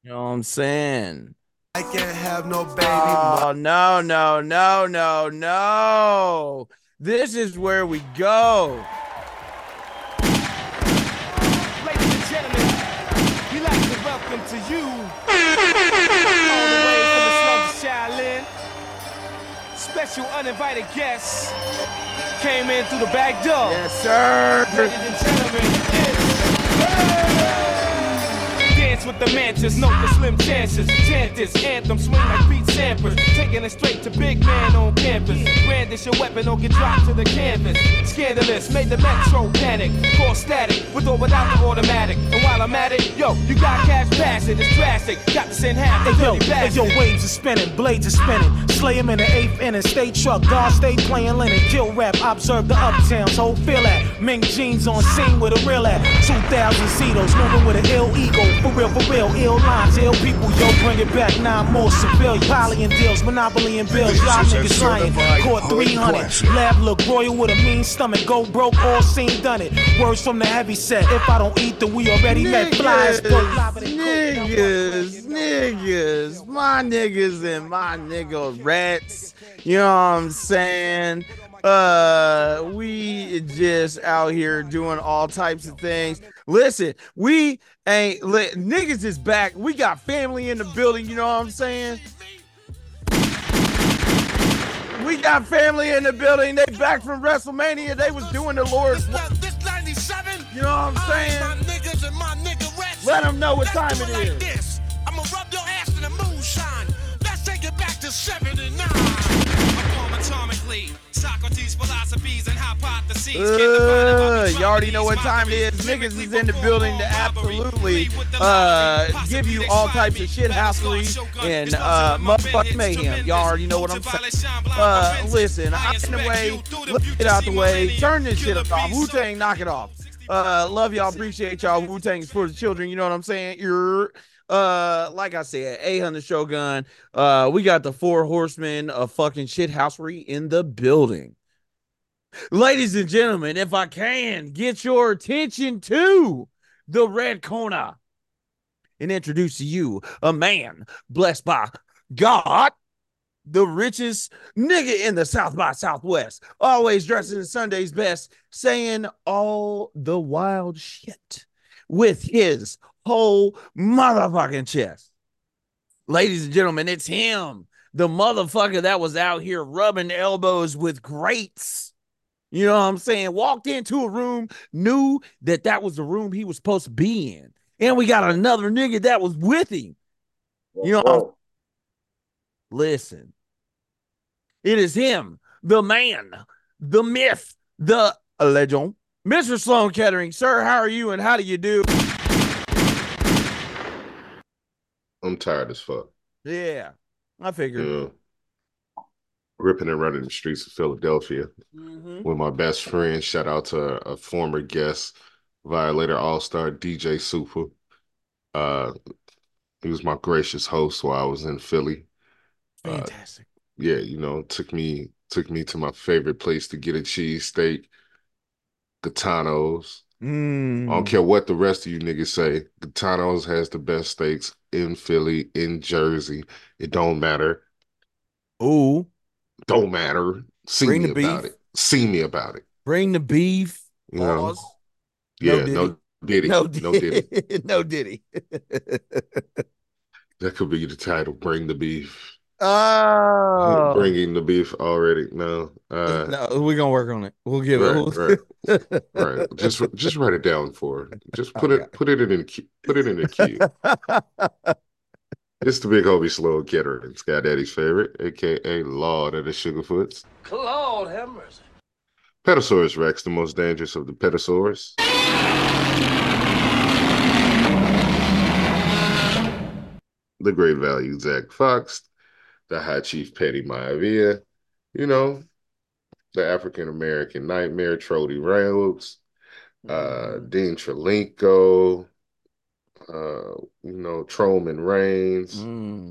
You know what I'm saying? I can't have no baby. Oh, no, no, no, no, no. This is where we go. Ladies and gentlemen, we like to welcome to you all the way from the slums of Shaolin. Special uninvited guests came in through the back door. Yes, sir. Ladies and gentlemen, dance with the mantis, note the slim chances. Chant this anthem, swing like Pete Sampras. Taking it straight to big man on campus. Brandish your weapon or get dropped to the canvas. Scandalous, made the metro panic. Cause static, with or without the automatic. And while I'm at it, yo, you got cash passing, it's drastic. Got to send half the Hey yo, waves are spinning, blades are spinning. Slay him in the eighth inning, stay truck, guard stay playing linen. Kill rap, observe the uptowns, whole feel at. Mink jeans on scene with a real at. 2,000 Zetos, moving with an ill ego. For real, ill lines, ill people, yo, bring it back. 9 more civilian. Poly and deals, monopoly and bills. Y'all niggas lying. Caught 300. Lab look royal with a mean stomach. Go broke, all seen, done it. Words from the heavy set. If I don't eat, then we already met. Flies, Niggas, my niggas and my nigga rats. You know what I'm saying? We just out here doing all types of things. Listen, we ain't niggas is back. We got family in the building, you know what I'm saying? We got family in the building. They back from WrestleMania. They was doing the Lord's work. This 97, you know what I'm saying? my niggas and my nigga rats. Let them know what time it like is. This. I'ma rub your ass in the moonshine. Let's take it back to 79. Atomically, Socrates' philosophies and hypotheses. You already know what time it is. Niggas is in the building to absolutely give you all types of shit housery and motherfucking mayhem. Y'all already know what I'm saying. Listen, I'm in the way. Let's get out the way. Turn this shit off. Wu-Tang, knock it off. Love y'all. Appreciate y'all. Wu-Tang is for the children. You know what I'm saying? Like I said, 800 Shogun. We got the 4 horsemen of fucking shithousery in the building. Ladies and gentlemen, if I can get your attention to the red corner and introduce to you a man blessed by God, the richest nigga in the South by Southwest, always dressing in Sunday's best, saying all the wild shit with his whole motherfucking chest. Ladies and gentlemen, it's him, the motherfucker that was out here rubbing elbows with greats. You know what I'm saying? Walked into a room, knew that that was the room he was supposed to be in. And we got another nigga that was with him. You know, listen, it is him, the man, the myth, the legend, Mr. Sloan Kettering. Sir, how are you and how do you do? I'm tired as fuck. Yeah, I figured. Yeah. Ripping and running the streets of Philadelphia with my best friend. Shout out to a former guest, Violator All-Star DJ Super. He was my gracious host while I was in Philly. Fantastic. Yeah, you know, took me to my favorite place to get a cheesesteak, Gaetano's. I don't care what the rest of you niggas say. Gaetano's has the best steaks in Philly, in Jersey. It don't matter. Ooh. Don't matter. See me about it. See me about it. Bring the beef. You know? Yeah, no diddy. No diddy. No diddy. That could be the title. Bring the beef. Oh. Bringing the beef already. No. No, we're gonna work on it. We'll give it. Right. Just write it down for her. Just put it in the queue. It's the big homie Sloan Kettering, Sky Daddy's favorite, aka Lord of the Sugarfoots. Claude, have mercy. Petasaurus Rex, the most dangerous of the Petasaurs. The Great Value Zach Fox, the High Chief Petty Maivia, you know, the African American Nightmare Trody Rhodes, Dean Trelinko, Trollman Reigns,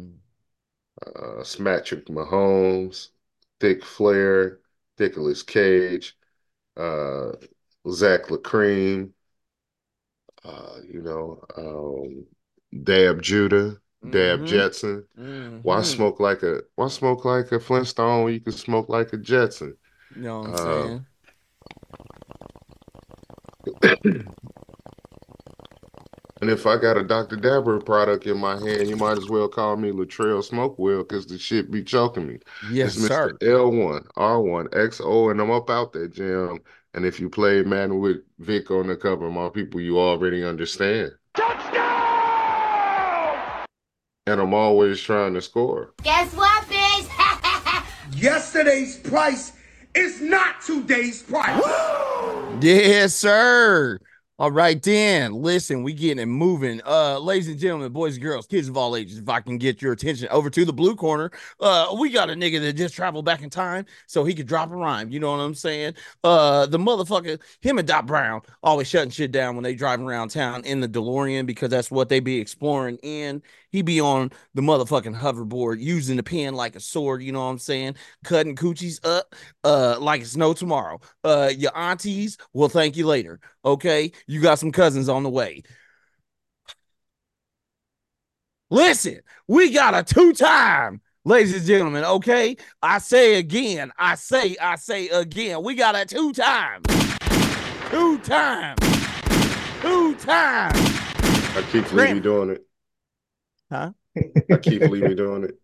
Smatrick Mahomes, Thick Flair, Nicolas Cage, Zach LaCream, Dab Judah, Dab Jetson. Why smoke like a Flintstone when you can smoke like a Jetson? You know what I'm saying? And if I got a Dr. Dabber product in my hand, you might as well call me Latrell Smokewell because the shit be choking me. Yes, it's sir. Mr. L1, R1, XO, and I'm up out that jam. And if you play Madden with Vic on the cover, my people, you already understand. Touchdown! And I'm always trying to score. Guess what, bitch? Yesterday's price is not today's price. Yes, sir. All right, then. Listen, we getting it moving. Ladies and gentlemen, boys and girls, kids of all ages, if I can get your attention over to the blue corner, we got a nigga that just traveled back in time so he could drop a rhyme. You know what I'm saying? The motherfucker, him and Doc Brown, always shutting shit down when they driving around town in the DeLorean because that's what they be exploring in. He be on the motherfucking hoverboard using the pen like a sword, you know what I'm saying? Cutting coochies up like it's no tomorrow. Your aunties will thank you later, okay? You got some cousins on the way. Listen, we got a two-time, ladies and gentlemen, okay? I say again, I say again, we got a two-time. I keep leaving doing it. Huh? I keep leaving doing it.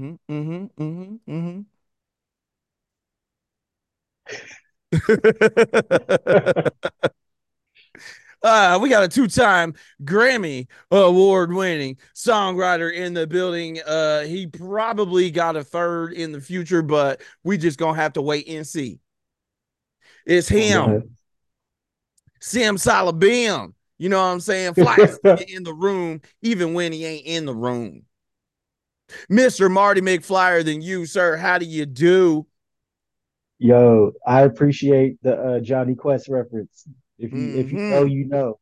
We got a two-time Grammy award-winning songwriter in the building. He probably got a third in the future, but we just gonna have to wait and see. It's him, Sim Salabim. You know what I'm saying? Flies in the room, even when he ain't in the room. Mr. Marty McFlyer than you, sir. How do you do? Yo, I appreciate the Johnny Quest reference. If you know, you know.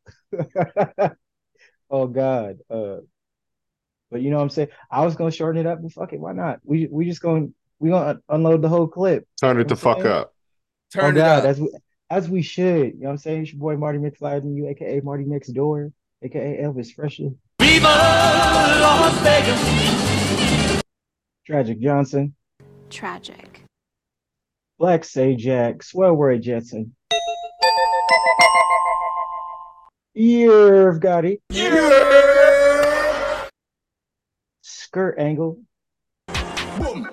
Oh God. But you know what I'm saying? I was gonna shorten it up, but fuck it, why not? We gonna unload the whole clip. Turn it the fuck up. Turn it up. As we should. You know what I'm saying? It's your boy Marty McFly and you, aka Marty Next Door, aka Elvis Presley. Viva Las Vegas. Tragic Johnson. Tragic. Black Sajak. Swell Word Jetson. Yerv Gotti. Skirt Angle. Boom.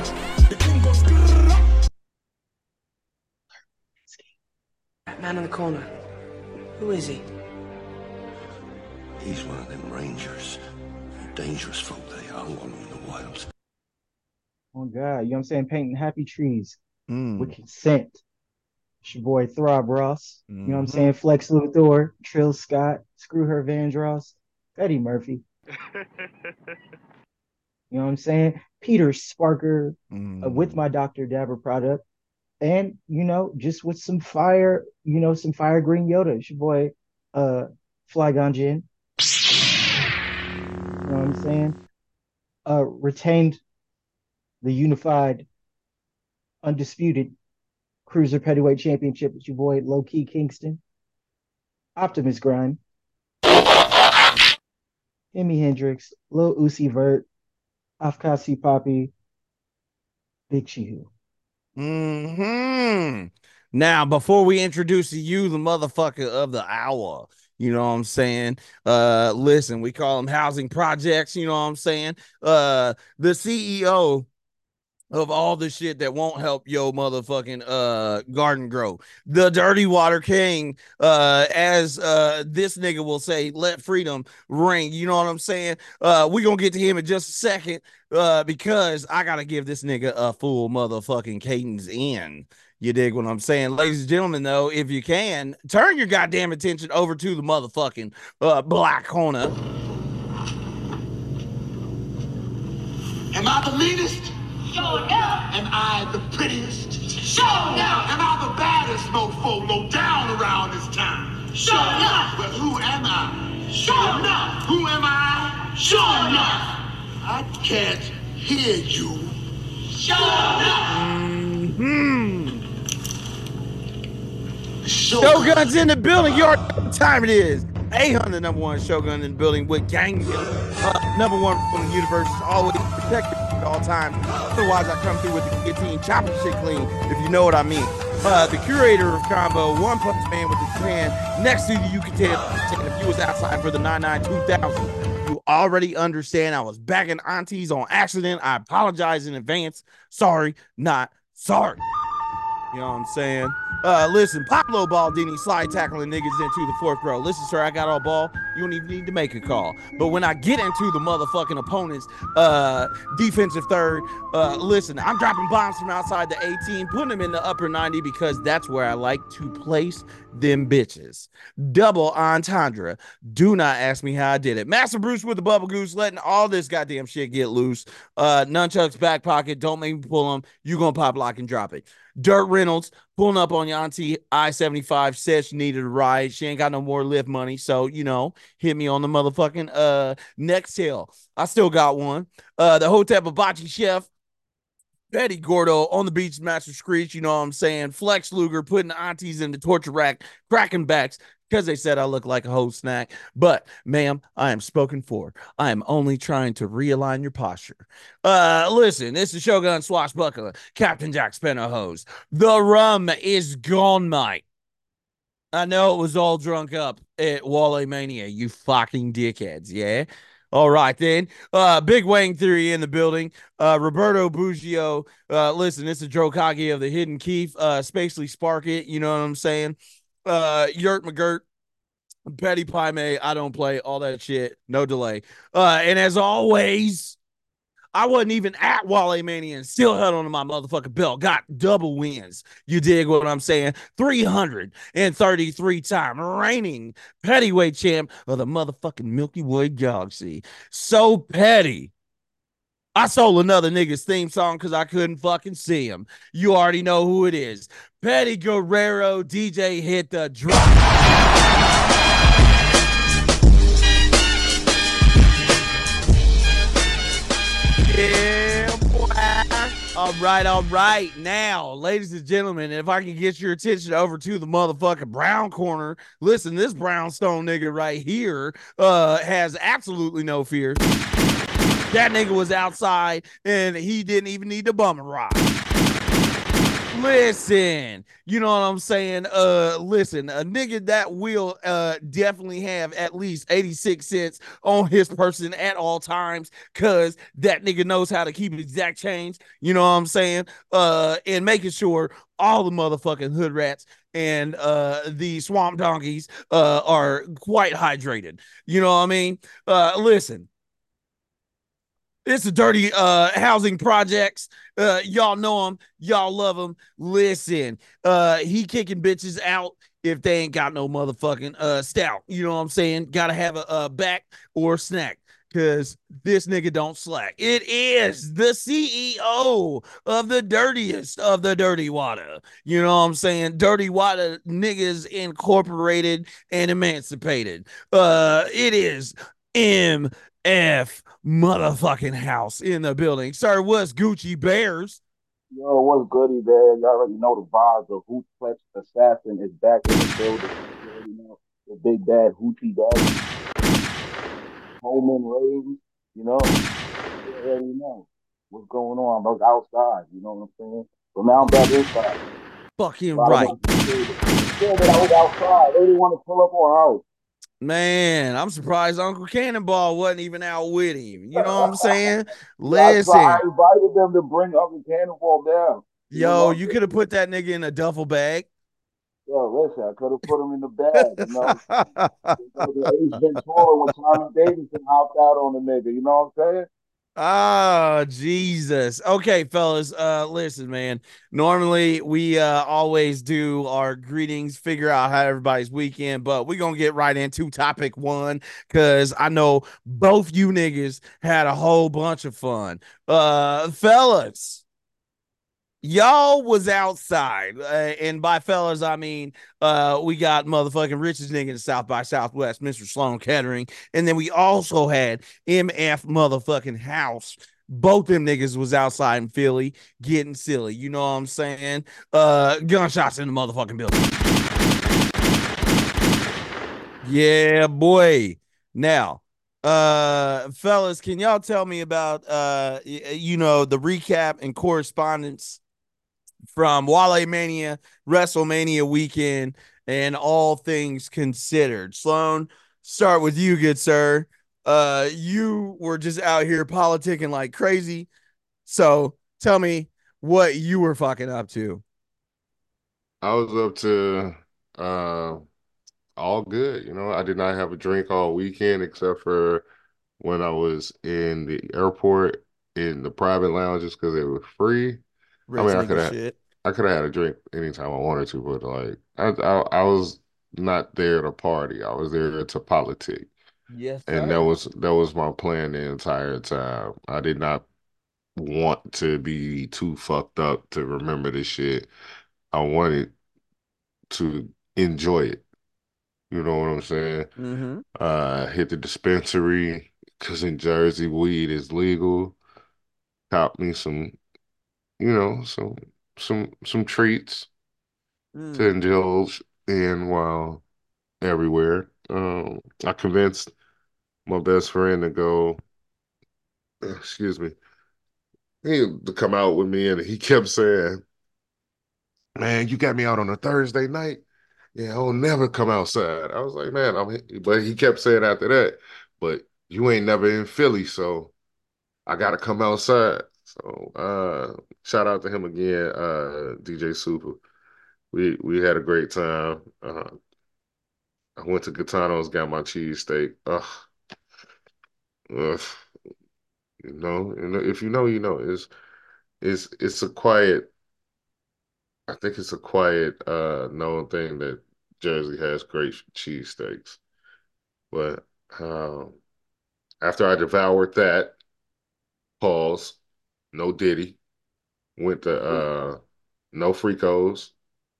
That man in the corner. Who is he? He's one of them rangers. Dangerous folk they are, wandering in the wilds. Oh God, you know what I'm saying? Painting happy trees with consent. It's your boy Throb Ross. You know what I'm saying? Flex Luthor, Trill Scott, Screw Her Vandross, Eddie Murphy. You know what I'm saying? Peter Sparker with my Dr. Dabber product. And, you know, just with some fire, some fire green Yoda. It's your boy Flygon Jin. You know what I'm saying? Retained the unified, undisputed Cruiser Pettyweight Championship with your boy Low Key Kingston. Optimus Grind. Jimi Hendrix, Lil Uzi Vert, Afkasi Poppy, Big Shihu. Now, before we introduce to you the motherfucker of the hour, you know what I'm saying? Listen, we call them housing projects, you know what I'm saying? The CEO of all the shit that won't help yo motherfucking garden grow. The Dirty Water King, as this nigga will say, let freedom ring. You know what I'm saying? We gonna get to him in just a second because I gotta give this nigga a full motherfucking cadence in. You dig what I'm saying? Ladies and gentlemen, though, if you can, turn your goddamn attention over to the motherfucking black corner. Am I the meanest? Sure enough. Am I the prettiest? Sure enough. Am I the baddest mofo low down around this town? Sure enough. Well, who am I? Sure enough. Who am I? Sure enough. I can't hear you. Sure enough. Shogun's in the building. You already know what time it is. 800, the number one Shogun in the building with gang. Number one from the universe is always protected at all times. Otherwise, I come through with the guillotine, chopping shit clean, if you know what I mean. The curator of combo, One Punch Man with his hand next to you can tell if you was outside for the 99-2000. You already understand I was backing aunties on accident. I apologize in advance. Sorry, not sorry. You know what I'm saying? Listen, Pablo Baldini slide tackling niggas into the fourth row. Listen, sir, I got all ball. You don't even need to make a call. But when I get into the motherfucking opponent's defensive third, listen, I'm dropping bombs from outside the 18, putting them in the upper 90 because that's where I like to place them bitches. Double entendre. Do not ask me how I did it. Master Bruce with the Bubble Goose, letting all this goddamn shit get loose. Nunchucks back pocket. Don't make me pull them. You gonna pop, lock, and drop it. Dirt Reynolds pulling up on your auntie I-75, says she needed a ride. She ain't got no more lift money, so, you know, hit me on the motherfucking next hill. I still got one. The Hotep Hibachi Chef, Betty Gordo on the beach, Master Screech, you know what I'm saying? Flex Luger putting the aunties in the torture rack, cracking backs because they said I look like a whole snack. But, ma'am, I am spoken for. I am only trying to realign your posture. Listen, this is Shogun Swashbuckler, Captain Jack Spanner Hose. The rum is gone, mate. I know it was all drunk up at Wale Mania, you fucking dickheads, yeah? All right, then. Big Wang Theory in the building. Roberto Buggio. Listen, this is Drokage of the Hidden Keef. Spacely Spark It. You know what I'm saying? Yurt McGirt. Petty Pie May. I don't play all that shit. No delay. And as always, I wasn't even at Wale Mania and still held on to my motherfucking belt. Got double wins. You dig what I'm saying? 333-time reigning pettyweight champ of the motherfucking Milky Way Galaxy. So petty. I stole another nigga's theme song because I couldn't fucking see him. You already know who it is. Petty Guerrero, DJ hit the drop. Yeah, boy. All right. Now, ladies and gentlemen, if I can get your attention over to the motherfucking brown corner, listen, this brownstone nigga right here has absolutely no fear. That nigga was outside and he didn't even need to bum a ride. Listen, you know what I'm saying? Listen, a nigga that will definitely have at least 86 cents on his person at all times, cause that nigga knows how to keep exact change, you know what I'm saying? And making sure all the motherfucking hood rats and the swamp donkeys are quite hydrated. You know what I mean? Listen. It's a dirty housing projects. Y'all know him. Y'all love him. Listen, he kicking bitches out if they ain't got no motherfucking stout. You know what I'm saying? Gotta have a back or a snack because this nigga don't slack. It is the CEO of the dirtiest of the Dirty Water. You know what I'm saying? Dirty Water Niggas Incorporated and Emancipated. It is MF motherfucking House in the building. Sir, what's Gucci Bears? Yo, what's goody, man? You already know the vibes. The Hootplex Assassin is back in the building. You already know the big bad Hoochie Daddy. Holman Ravens, you know. You already know what's going on. I was outside, you know what I'm saying? But now I'm back inside. Fucking right. Yeah, that I was outside. They didn't want to pull up on our house. Man, I'm surprised Uncle Cannonball wasn't even out with him. You know what I'm saying? Listen. I invited them to bring Uncle Cannonball down. Yo, you could have put that nigga in a duffel bag. Yo, listen, I could have put him in the bag, you know. Ace Ventura when Tommy Davidson hopped out on the nigga, you know what I'm saying? Oh, Jesus. Okay, fellas, listen, man. Normally, we always do our greetings, figure out how everybody's weekend, but we're going to get right into topic one because I know both you niggas had a whole bunch of fun. Fellas, y'all was outside, and by fellas, I mean, we got motherfucking richest nigga in South by Southwest, Mr. Sloan Kettering, and then we also had MF motherfucking House. Both them niggas was outside in Philly getting silly, you know what I'm saying? Gunshots in the motherfucking building. Yeah, boy. Now, fellas, can y'all tell me about the recap and correspondence from Wale Mania, WrestleMania weekend, and all things considered? Sloan, start with you, good sir. You were just out here politicking like crazy. So tell me what you were fucking up to. I was up to uh, all good. I did not have a drink all weekend except for when I was in the airport in the private lounges because they were free. I Rich mean, nigga shit. I could have had a drink anytime I wanted to, but like I was not there to party. I was there to politic. Yes, And sir. that was my plan the entire time. I did not want to be too fucked up to remember this shit. I wanted to enjoy it. You know what I'm saying? Mm-hmm. Hit the dispensary because in Jersey weed is legal. Cop me some, some treats to indulge in while everywhere. I convinced my best friend to go, excuse me, to come out with me, and he kept saying, "Man, you got me out on a Thursday night. Yeah, I'll never come outside." I was like, "Man, but he kept saying after that, but you ain't never in Philly, so I gotta come outside." So shout out to him again, DJ Super. We had a great time. I went to Gitano's, got my cheesesteak. Ugh, ugh. And if you know, you know. It's a quiet. I think it's a quiet known thing that Jersey has great cheesesteaks. But after I devoured that, pause, no Diddy, went to no Fricos,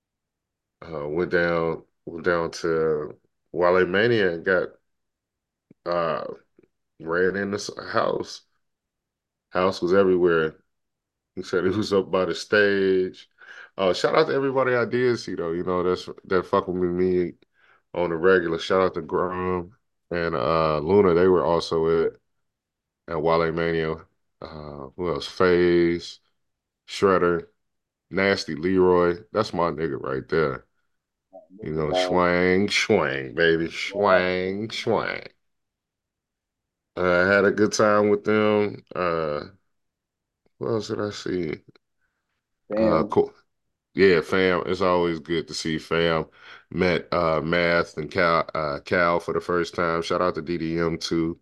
went down to Wale Mania and got uh ran in this house. House was everywhere. He said he was up by the stage. Shout out to everybody I did see though. That fucking with me on the regular. Shout out to Grum and Luna. They were also at Wale Mania. Who else? FaZe, Shredder, Nasty Leroy. That's my nigga right there. Schwang, schwang, baby. Schwang, schwang. I had a good time with them. What else did I see? Cool. Yeah, fam. It's always good to see fam. Met Math and Cal for the first time. Shout out to DDM too.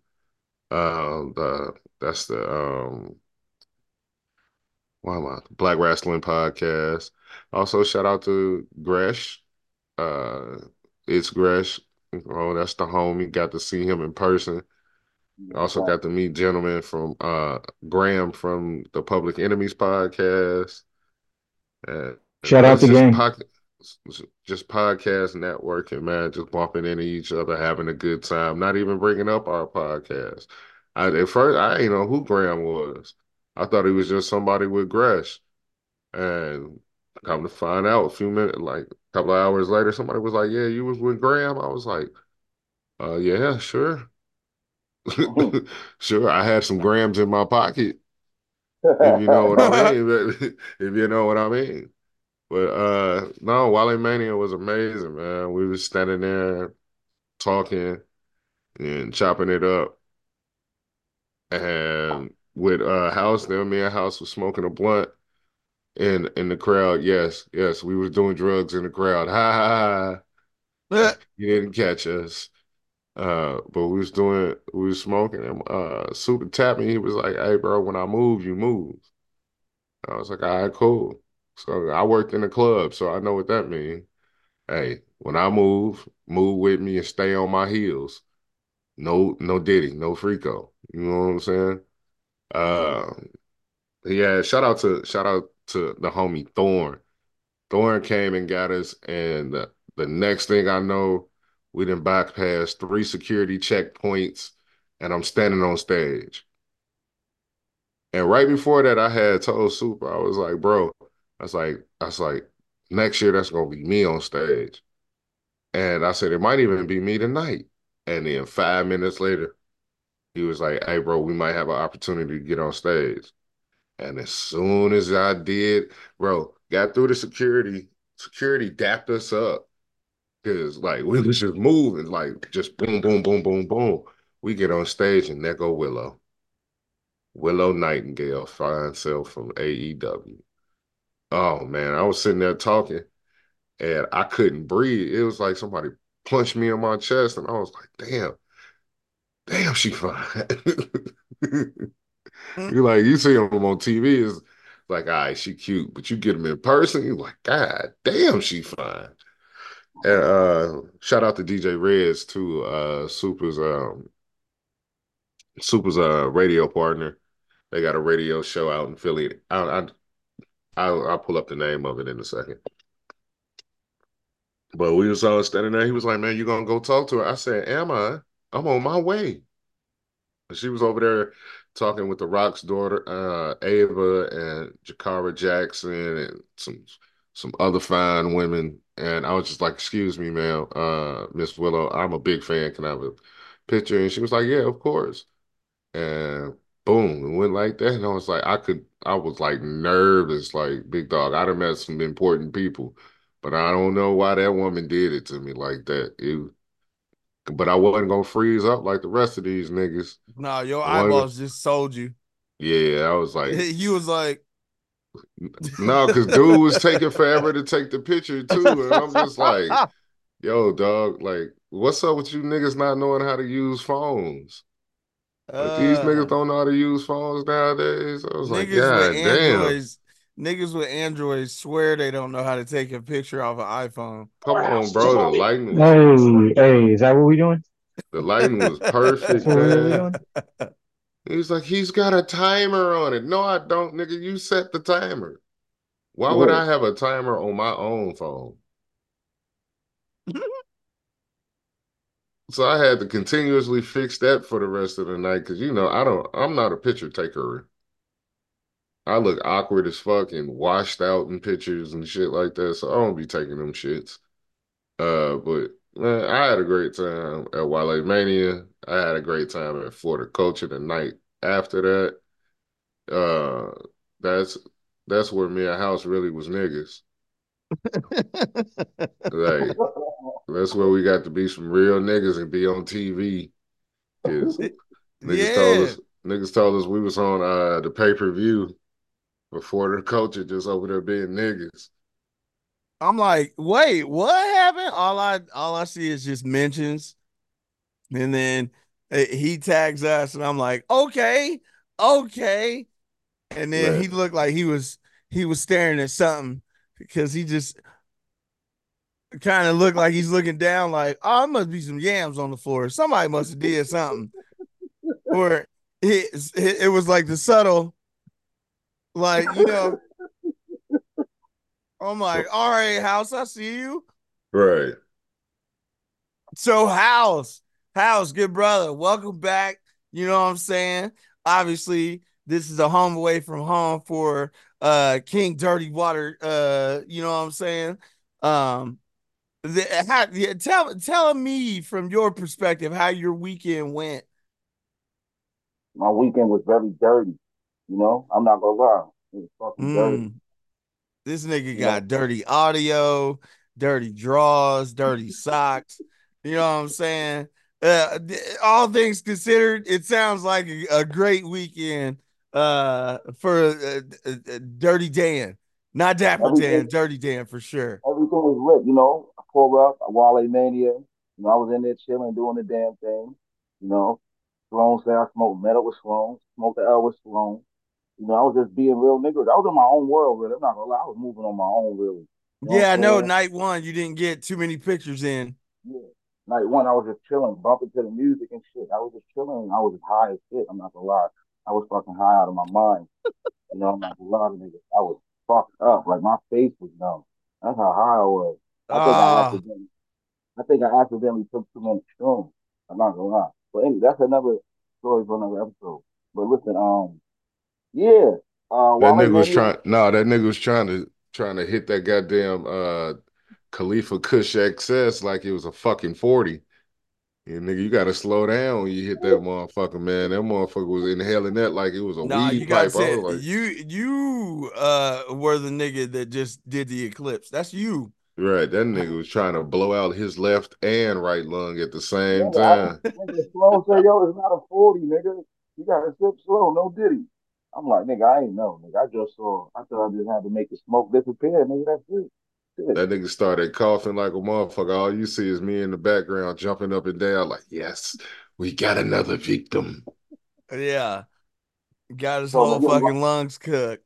That's the why am I Black Wrestling Podcast. Also shout out to Gresh. Uh it's Gresh. That's the homie. Got to see him in person. Also got to meet gentlemen from Graham from the Public Enemies podcast. And Shout out it's the gang. just podcast networking, man. Just bumping into each other, having a good time. Not even bringing up our podcast. At first, I didn't know who Graham was. I thought he was just somebody with Gresh. And come to find out, a few minutes, like a couple of hours later, somebody was like, "Yeah, you was with Graham." I was like, "Yeah, sure, sure." I had some grams in my pocket, if you know what I mean. If you know what I mean. But no, Wale Mania was amazing, man. We was standing there talking and chopping it up. And with House there, me and House was smoking a blunt in the crowd. Yes, yes, we was doing drugs in the crowd. Ha ha ha. You didn't catch us. But we was smoking and Super tapped me. He was like, "Hey bro, when I move, you move." I was like, "All right, cool." So I worked in the club, so I know what that means. Hey, when I move with me and stay on my heels. No Diddy, no Frico. You know what I'm saying? Uh, yeah, shout out to the homie Thorn. Thorn came and got us, and the next thing I know, we done bypassed 3 security checkpoints, and I'm standing on stage. And right before that, I had told Super, I was like, bro, I was like, next year that's gonna be me on stage. And I said, it might even be me tonight. And then 5 minutes later, he was like, hey, bro, we might have an opportunity to get on stage. And as soon as I did, bro, got through the security dapped us up. Because, like, we was just moving, like, just boom, boom, boom, boom, boom. We get on stage, and there go Willow. Willow Nightingale, fine self from AEW. Oh, man, I was sitting there talking, and I couldn't breathe. It was like somebody punched me in my chest, and I was like, damn, she fine. You're like, you see them on TV, it's like, all right, she cute, but you get them in person, you're like, God damn, she fine. And shout out to DJ Reds too, Super's radio partner. They got a radio show out in Philly. I'll pull up the name of it in a second. But we was all standing there. He was like, "Man, you gonna go talk to her?" I said, "Am I? I'm on my way." And she was over there talking with the Rock's daughter, Ava, and Jakara Jackson, and some other fine women. And I was just like, "Excuse me, ma'am, Miss Willow, I'm a big fan. Can I have a picture?" And she was like, "Yeah, of course." And boom, it went like that. And I was like nervous, like big dog. I'd have met some important people, but I don't know why that woman did it to me like that. But I wasn't gonna freeze up like the rest of these niggas. No, your eyeballs just sold you. Yeah, I was like, you was like, no, because dude was taking forever to take the picture too, and I'm just like, yo, dog, like, what's up with you niggas not knowing how to use phones? Like these niggas don't know how to use phones nowadays. I was like, God damn. Niggas with Androids swear they don't know how to take a picture off an iPhone. Come on, bro. The lighting Hey, is that what we doing? The lighting was perfect, man. He's like, he's got a timer on it. No, I don't, nigga. You set the timer. Why would I have a timer on my own phone? So I had to continuously fix that for the rest of the night because I'm not a picture taker. I look awkward as fuck and washed out in pictures and shit like that, so I don't be taking them shits. But man, I had a great time at Wale Mania. I had a great time at Florida Culture the night after that. That's where Mia House really was niggas. Like that's where we got to be some real niggas and be on TV. Niggas told us we was on the pay-per-view before the culture just over there being niggas. I'm like, wait, what happened? All I see is just mentions. And then he tags us, and I'm like, okay. And then he looked like he was staring at something because he just kind of looked like he's looking down, like, oh, it must be some yams on the floor. Somebody must have did something. Or it was like the subtle, like, I'm like, all right, House, I see you. Right. So House, good brother, welcome back. You know what I'm saying? Obviously, this is a home away from home for King Dirty Water. You know what I'm saying? Tell me from your perspective how your weekend went. My weekend was very dirty. I'm not gonna lie. It was fucking dirty. This nigga got dirty audio, dirty drawers, dirty socks. You know what I'm saying? All things considered, it sounds like a great weekend for Dirty Dan. Not Dapper Dan, Dirty Dan for sure. Everything was lit, I pulled up, Wale Mania. I was in there chilling, doing the damn thing. Sloan said I smoked metal with Sloan, smoked the L with Sloan. I was just being real niggas. I was in my own world, really. I'm not gonna lie. I was moving on my own, really. Yeah, I know. Night one, you didn't get too many pictures in. Yeah. Night one, I was just chilling, bumping to the music and shit. I was just chilling. I was just high as shit. I'm not gonna lie. I was fucking high out of my mind. I'm not gonna lie to niggas. I was fucked up. Like my face was numb. That's how high I was. I think I accidentally took too many shrooms. I'm not gonna lie. But anyway, that's another story for another episode. But listen, yeah. That nigga was trying to hit that goddamn Khalifa Kush XS like it was a fucking 40. And nigga, you gotta slow down when you hit that motherfucker, man. That motherfucker was inhaling that like it was a Nah, weed you gotta pipe. I say was like, you were the nigga that just did the eclipse. That's you. right, that nigga was trying to blow out his left and right lung at the same Nigga, time. nigga, slow say, yo, it's not a 40, nigga. You gotta sip slow, no diddy. I'm like, nigga, I ain't know, nigga. I just saw. I thought I just had to make the smoke disappear, nigga. That's it. Shit. That nigga started coughing like a motherfucker. All you see is me in the background jumping up and down, like, yes, we got another victim. Yeah. Got his So, whole nigga, fucking lungs cooked.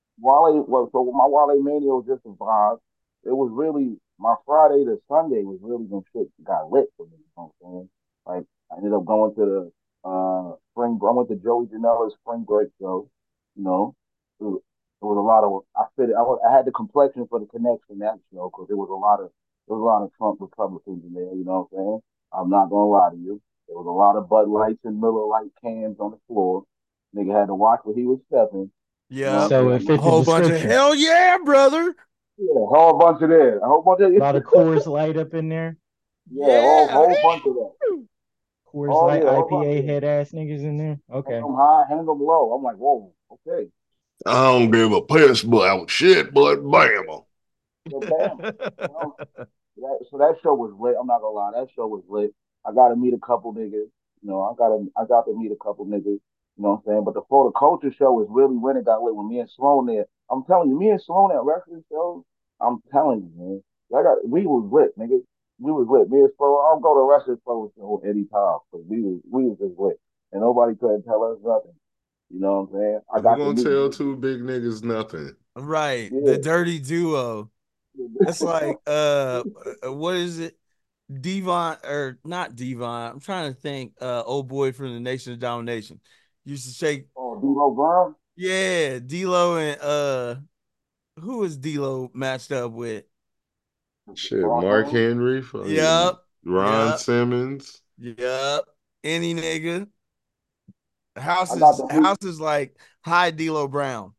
So my Wale Mania was just a vibe. It was really my Friday to Sunday was really when shit got lit for me. You know what I'm saying? Like I ended up going to the spring. I went to Joey Janela's spring break show. You know, it was a lot of. I had the complexion for the connection that show because there was a lot of Trump Republicans in there. You know what I'm saying? I'm not gonna lie to you. There was a lot of Bud Lights and Miller Lite cans on the floor. Nigga had to watch where he was stepping. Yeah. So it A fit the whole bunch of description. hell yeah, brother. Yeah, a whole bunch of that. A whole bunch of A lot of Coors Light up in there. yeah, whole bunch of that. Coors Oh Light yeah, whole bunch IPA of that. head ass niggas in there. Okay. Hang them high, hang them low. I'm like, whoa, okay. I don't give a piss about shit, but bam. So bam. You know, so that show was lit. I'm not gonna lie, that show was lit. I got to meet a couple niggas. You know, I got to meet a couple niggas. You know what I'm saying? But the Florida Culture Show was really when it got lit with me and Sloan there. I'm telling you, me and Sloan at wrestling shows. I'm telling you, man. We was lit, nigga. We was lit. Me and Sloan. I'll go to wrestling show anytime because we was just lit, and nobody couldn't tell us nothing. You know what I'm saying? I Who got to gonna meet. tell two big niggas nothing? Right. Yeah. The dirty duo. That's like what is it? Devon or not Devon. I'm trying to think. Old boy from the Nation of Domination. Used to shake. Oh, D'Lo Brown? Yeah, D'Lo and who is D'Lo matched up with? Shit, Mark Henry, Yep. Ron Simmons. Yep. Any nigga. House is like hi D'Lo Brown.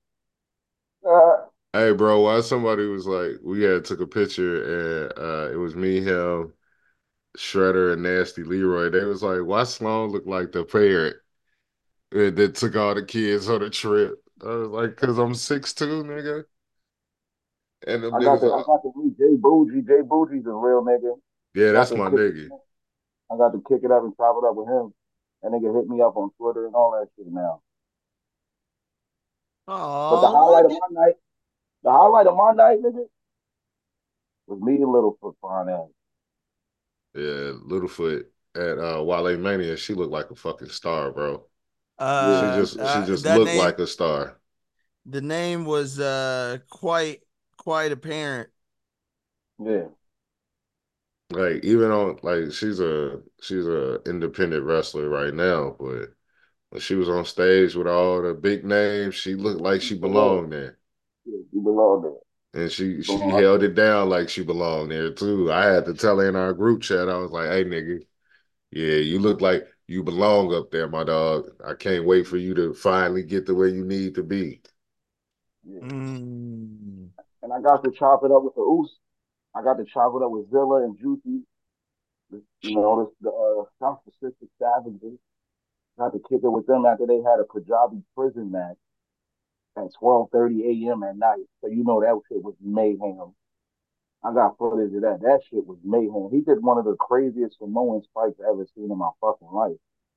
Hey, bro, why somebody was like, we had took a picture and it was me, him, Shredder, and Nasty Leroy. They was like, why Sloan look like the parent that took all the kids on the trip? I was like, because I'm 6'2", nigga. And them I got niggas to meet Jay Bougie. Jay Bougie's a real nigga. yeah, that's my nigga. I got to kick it up and chop it up with him. That nigga hit me up on Twitter and all that shit now. Oh, but the highlight of my night, nigga, was meeting Littlefoot fine ass. Yeah, Littlefoot at Wale Mania, she looked like a fucking star, bro. She just looked like a star. The name was quite apparent. Yeah. Like even on like she's a independent wrestler right now, but when she was on stage with all the big names, she looked like she belonged there. Yeah, she belonged there. And she held it down like she belonged there too. I had to tell her in our group chat, I was like, hey nigga, yeah, you look like you belong up there, my dog. I can't wait for you to finally get to where you need to be. Yeah. And I got to chop it up with the Oos. I got to chop it up with Zilla and Juicy. You know, the South Pacific Savages. Got to kick it with them after they had a Punjabi prison match at 12:30 a.m. at night. So you know that shit was mayhem. I got footage of that. That shit was mayhem. He did one of the craziest Samoan spikes I ever seen in my fucking life.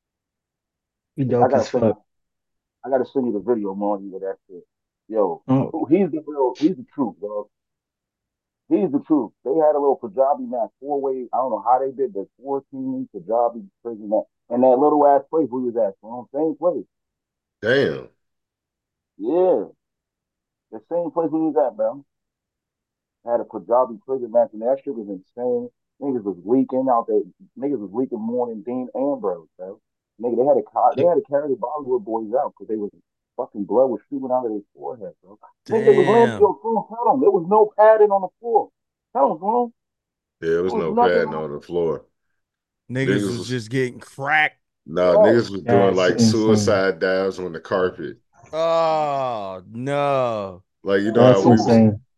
He dope as fuck. I gotta send you the video, Marty, with that shit. Yo, he's the truth, bro. He's the truth. They had a little Punjabi match, 4-way. I don't know how they did the 14 Punjabi prison match. And that little ass place we was at, same place. Damn. Yeah. The same place we was at, bro. Had a Punjabi prison match, and that shit was insane. Niggas was leaking out there. Niggas was leaking more than Dean Ambrose, bro. Nigga, they had to carry the Bollywood boys out because they was fucking blood was shooting out of their forehead, bro. Nigga, it was tell them there was no padding on the floor. Tell them, bro. Yeah, there was no padding on the floor. Niggas was just getting cracked. No, niggas was doing like suicide dives on the carpet. Oh no! Like you know how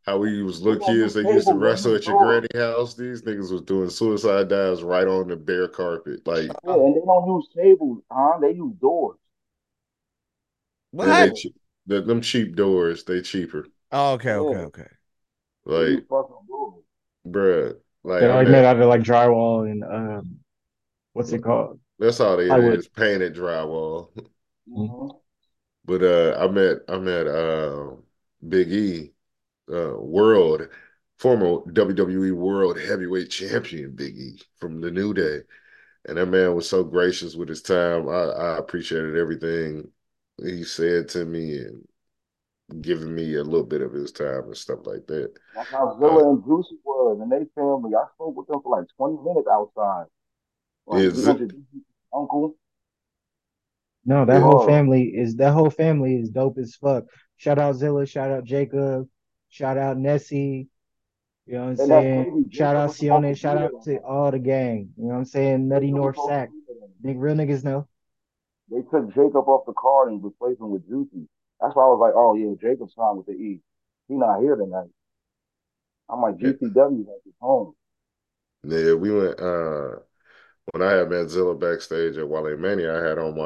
How we was They little don't kids, use they used to tables, they wrestle use at your doors. granny house. These niggas was doing suicide dives right on the bare carpet. Like, Yeah, and they don't use tables, huh? They use doors. yeah, they What? Yeah, them cheap doors, they cheaper. Oh, okay, okay, yeah. okay. They use Like, fucking doors. bruh, like They're I like met made out of like drywall and what's it called? that's all it Plywood. is, painted drywall. Mm-hmm. But I met Big E, world former WWE World Heavyweight Champion Big E from the New Day. And that man was so gracious with his time. I appreciated everything he said to me and giving me a little bit of his time and stuff like that. That's how Uh, Zilla and Juicy was, and they family. I spoke with them for like 20 minutes outside. Like he is it? introduced me to his uncle. No, It, that whole family is dope as fuck. Shout out Zilla, shout out Jacob, shout out Nessie. You know what I'm And that's saying? crazy. Shout Jacob out was supposed to Sione, be shout there out that to night. all the gang. You know what I'm saying? Nutty Jacob was North supposed to Sack. be there that night. Real niggas know. They took Jacob off the card and replaced him with Juicy. That's why I was like, oh yeah, Jacob's signed with the E. He not here tonight. I'm like, yeah, GCW at his home. yeah, we went when I had met Zilla backstage at Wale Mania, I had on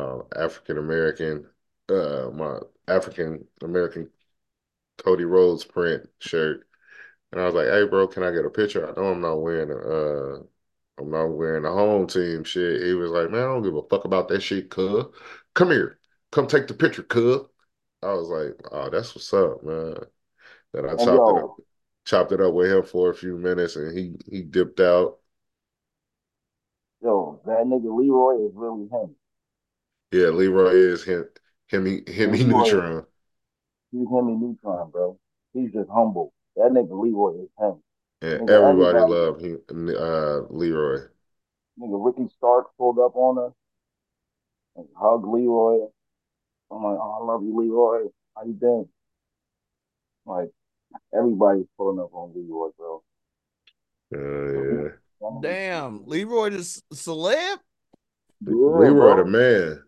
my African American Cody Rhodes print shirt. And I was like, hey bro, can I get a picture? I know I'm not wearing the home team shit. He was like, man, I don't give a fuck about that shit, cuz. Come here. Come take the picture, cuz. I was like, oh, that's what's up, man. Then I And yo, chopped it up with him for a few minutes and he dipped out. that nigga Leroy is really him. Yeah, Leroy is him, Leroy, Neutron. he's him in Neutron, bro. He's just humble. That nigga Leroy is him. And Nigga, everybody everybody, loved him, Leroy. nigga Ricky Stark pulled up on her and hugged Leroy. I'm like, oh, I love you, Leroy. How you been? Like, everybody's pulling up on Leroy, bro. Yeah. Damn, Leroy the celeb. Yeah, Leroy the bro. man.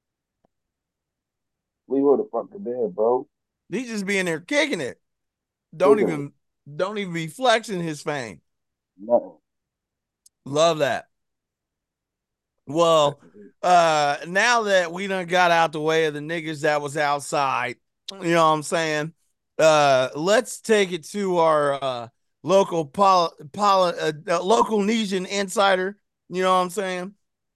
Leroy the fucking man, bro. He just be in there kicking it. Kicking Don't even be flexing his fame. nothing. Love that. Well, now that we done got out the way of the niggas that was outside, you know what I'm saying? Let's take it to our local local Nesian insider. You know what I'm saying?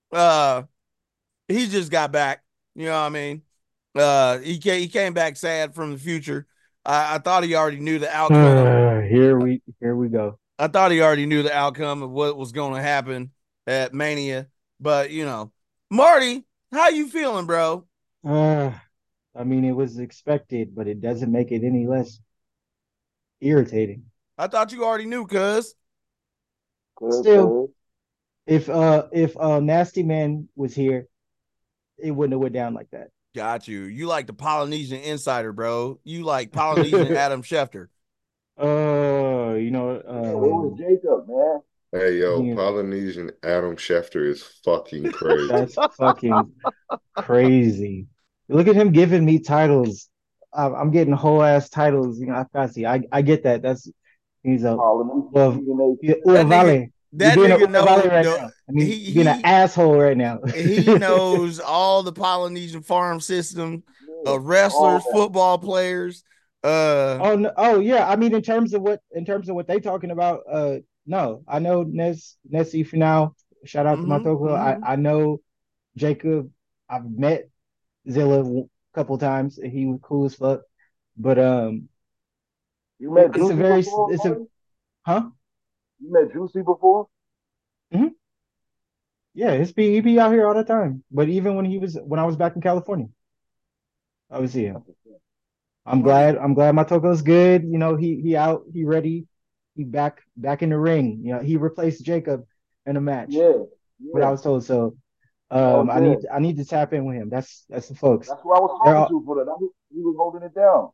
He just got back. You know what I mean? He came back sad from the future. I thought he already knew the outcome. Here we go. I thought he already knew the outcome of what was going to happen at Mania. But, you know, Marty, how you feeling, bro? I mean, it was expected, but it doesn't make it any less irritating. I thought you already knew, cuz. Still, if Nasty Man was here, it wouldn't have went down like that. Got you. You like the Polynesian insider, bro. You like Polynesian Adam Schefter. You know, where was Jacob, man? Hey, yo, Polynesian Adam Schefter is fucking crazy. That's fucking crazy. Look at him giving me titles. I'm getting whole ass titles. You know, I get that. He's a Vale. That nigga knows right now. I mean, he's being an asshole right now. He knows all the Polynesian farm system of wrestlers, football players. Oh yeah. I mean, in terms of what they talking about, no, I know Nessie Finau. Shout out to Matoko. I know Jacob. I've met Zilla a couple times. He was cool as fuck. But you met Juicy before? Huh? You met Juicy before? Mm-hmm. Yeah, he be out here all the time. But even when I was back in California, I would see him. I'm glad Matoko's good. You know, he out, he ready, he back in the ring. You know, he replaced Jacob in a match. Yeah. What I was told. So I need to tap in with him. That's the folks. That's what I was talking to for that. He was holding it down.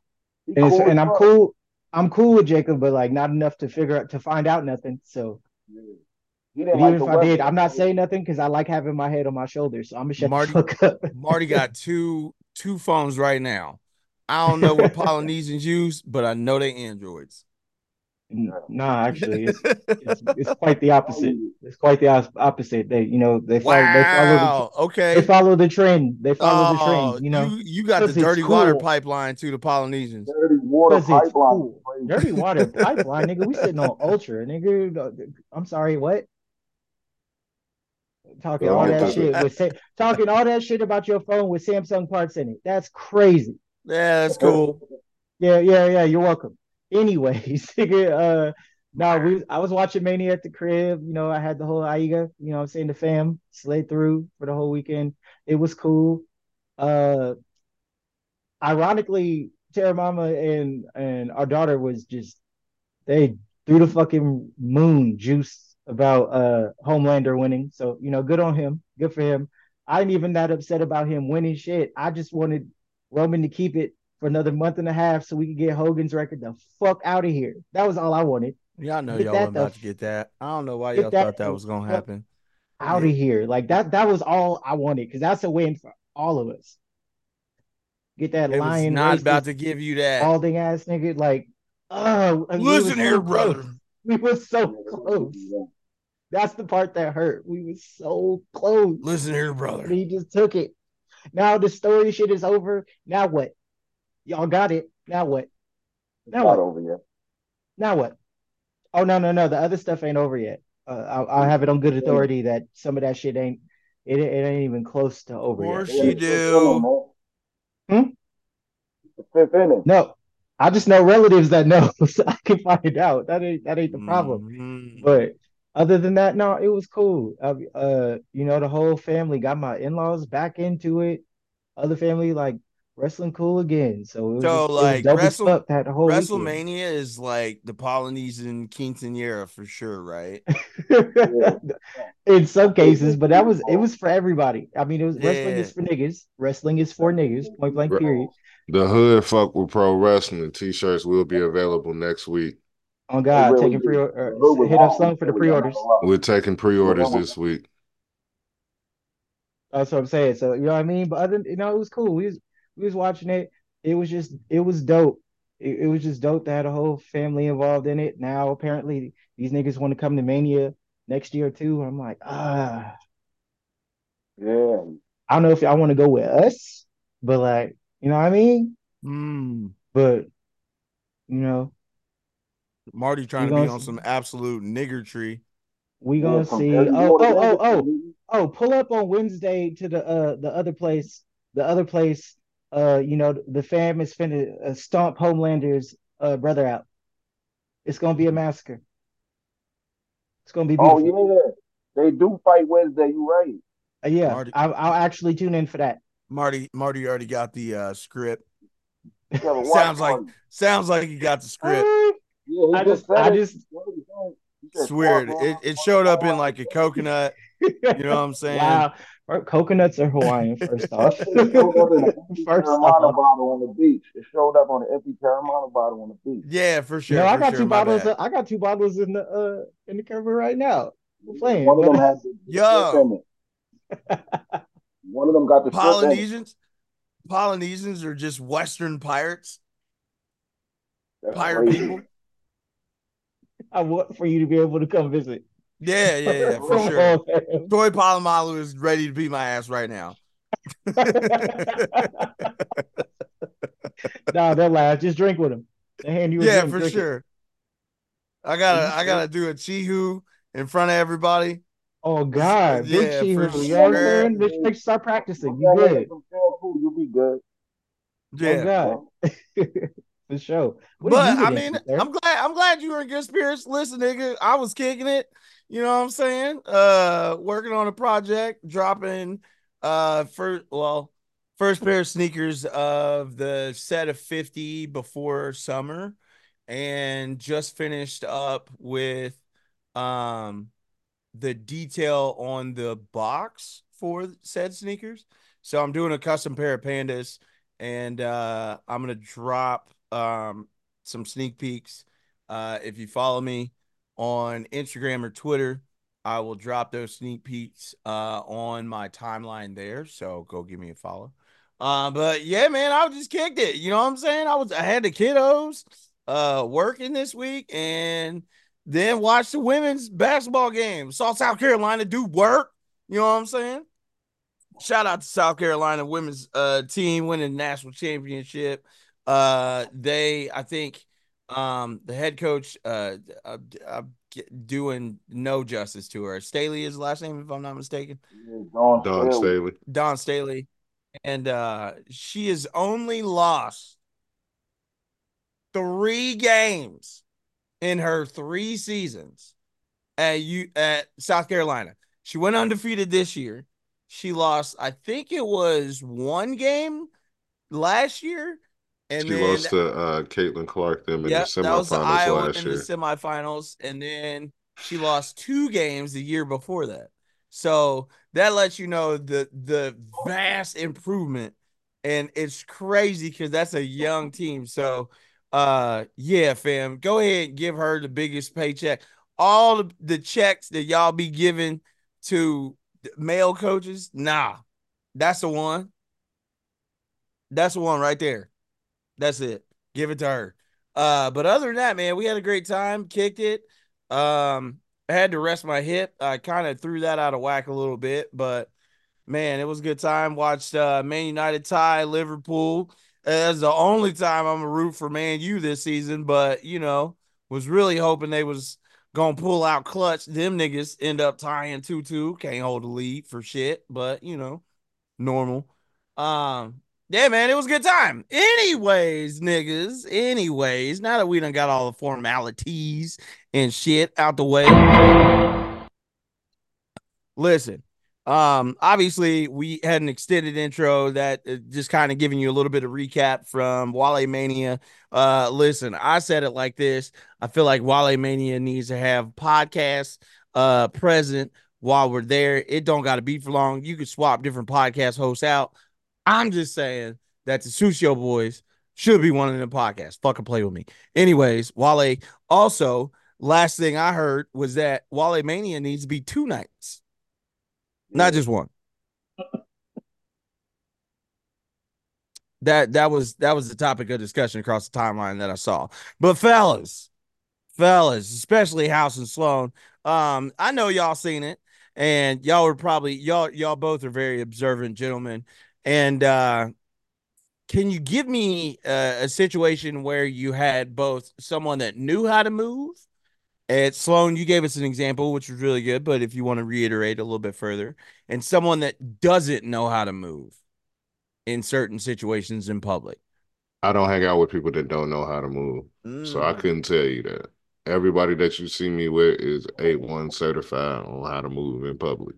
I'm cool with Jacob, but like not enough to find out nothing. So even if I did, I'm not saying nothing because I like having my head on my shoulders. So I'm gonna shut the fuck up. Marty got two phones right now. I don't know what Polynesians use, but I know they androids. Nah, actually, it's quite the opposite. It's quite the opposite. They Wow. Okay. follow the trend. They follow the trend. Oh, you got the 'Cause it's dirty water cool. pipeline to the Polynesians. Dirty water Because it's pipeline. cool. Dirty water pipeline, nigga. We sitting on Ultra, nigga. I'm sorry, what? Talking Go all get that to shit the talking all that shit about your phone with Samsung parts in it. That's crazy. Yeah, that's cool. Yeah. You're welcome. Anyways, nigga, I was watching Mania at the crib. I had the whole AIGA, I'm saying, the fam slayed through for the whole weekend. It was cool. Uh Ironically, Terra Mama and our daughter was just they threw the fucking moon juice about Homelander winning. So, good on him. Good for him. I ain't even that upset about him winning shit. I just wanted Roman to keep it for another month and a half so we could get Hogan's record the fuck out of here. That was all I wanted. Y'all know Get y'all that wasn't the about to get that. I don't know why get y'all that thought that the was gonna fuck happen. out of here. Like that was all I wanted, because that's a win for all of us. Get that It was lion not about racist to give you that. balding ass nigga. Like, we Listen were here, so brother. close. We were so close. That's the part that hurt. We were so close. Listen here, brother. But he just took it. Now the story shit is over. Now what? Y'all got it. Now what? Now what? Over yet. Now what? Oh, no. The other stuff ain't over yet. I'll have it on good authority that some of that shit ain't even close to over yet. Of course you do. Fifth inning. No, I just know relatives that know, so I can find out. That ain't the problem. Mm-hmm. But other than that, no, it was cool. The whole family got my in-laws back into it. Other family like wrestling cool again. So it was dope as fuck that whole weekend. WrestleMania is like the Polynesian quinceanera for sure, right? In some cases, but it was for everybody. I mean, wrestling is for niggas. Wrestling is for niggas. Point blank. Period. The hood fuck with pro wrestling t-shirts will be available next week. Oh God, really taking hit up Slung for the pre-orders. We're taking pre-orders this week. That's what I'm saying. So you know what I mean. But other, it was cool. We was watching it. It was dope. It was just dope to have a whole family involved in it. Now apparently these niggas want to come to Mania next year too. I'm like, yeah. I don't know if I want to go with us, but like, you know what I mean? But Marty trying to be on some absolute niggertree. We gonna see. Pull up on Wednesday to the other place. The other place, the fam is finna stomp Homelander's brother out. It's gonna be a massacre. It's gonna be beautiful. Oh yeah, they do fight Wednesday. You right? Yeah, Marty, I'll actually tune in for that. Marty already got the script. Sounds like he got the script. Yeah, I just swear it showed up in like a coconut. You know what I'm saying? Wow, coconuts are Hawaiian. First off, bottle on the beach. It showed up on an empty Terramana bottle on the beach. Yeah, for sure. No, I got two bottles. I got two bottles in the cover right now. We're playing. One of them has yo. One of them got the Polynesians. Polynesians are just Western pirates. That's pirate crazy. People. I want for you to be able to come visit. Yeah, for sure. Troy Polamalu is ready to beat my ass right now. No, they'll laugh. Just drink with him. They hand you a drink, for sure. I gotta do a Chihu in front of everybody. Oh God, big Chihu. You know what I'm saying? Bitch, start practicing. You good? You'll be good. Yeah. Oh God. For sure. But I mean, I'm glad you were in good spirits. Listen, nigga, I was kicking it. You know what I'm saying? Working on a project, dropping first pair of sneakers of the set of 50 before summer, and just finished up with the detail on the box for said sneakers. So I'm doing a custom pair of Pandas, and I'm gonna drop some sneak peeks. If you follow me on Instagram or Twitter, I will drop those sneak peeks on my timeline there. So go give me a follow. But yeah, man, I just kicked it. You know what I'm saying? I had the kiddos working this week and then watched the women's basketball game. Saw South Carolina do work. You know what I'm saying? Shout out to South Carolina women's team winning the national championship. I think the head coach doing no justice to her. Staley is the last name, if I'm not mistaken. Dawn Staley. Dawn Staley. And she has only lost 3 games in her 3 seasons at South Carolina. She went undefeated this year. She lost, I think it was 1 game last year. And she lost to Caitlin Clark them in the semifinals that was the Iowa last in year. the semifinals. And then she lost 2 games the year before that. So that lets you know the vast improvement. And it's crazy because that's a young team. So yeah, fam, go ahead and give her the biggest paycheck. All the checks that y'all be giving to male coaches, nah, that's the one. That's the one right there. That's it. Give it to her. But other than that, man, we had a great time, kicked it. I had to rest my hip. I kind of threw that out of whack a little bit, but man, it was a good time. Watched Man United tie Liverpool. That's the only time I'm a root for Man U this season, but was really hoping they was gonna pull out clutch. Them niggas end up tying 2-2. Can't hold a lead for shit, but normal. Yeah, man, it was a good time. Anyways, niggas. Anyways, now that we done got all the formalities and shit out the way. Listen, obviously we had an extended intro that just kind of giving you a little bit of recap from Wale Mania. Listen, I said it like this. I feel like Wale Mania needs to have podcasts present while we're there. It don't got to be for long. You could swap different podcast hosts out. I'm just saying that the Susio Boys should be one of them podcasts. Fucking play with me. Anyways, Wale, also, last thing I heard was that Wale Mania needs to be 2 nights. Not just 1. That was the topic of discussion across the timeline that I saw. But fellas, especially House and Sloan, I know y'all seen it, and y'all were probably y'all both are very observant gentlemen. And can you give me a situation where you had both someone that knew how to move? At Sloan, you gave us an example, which was really good, but if you want to reiterate a little bit further, and someone that doesn't know how to move in certain situations in public. I don't hang out with people that don't know how to move, so I couldn't tell you that. Everybody that you see me with is A1 certified on how to move in public.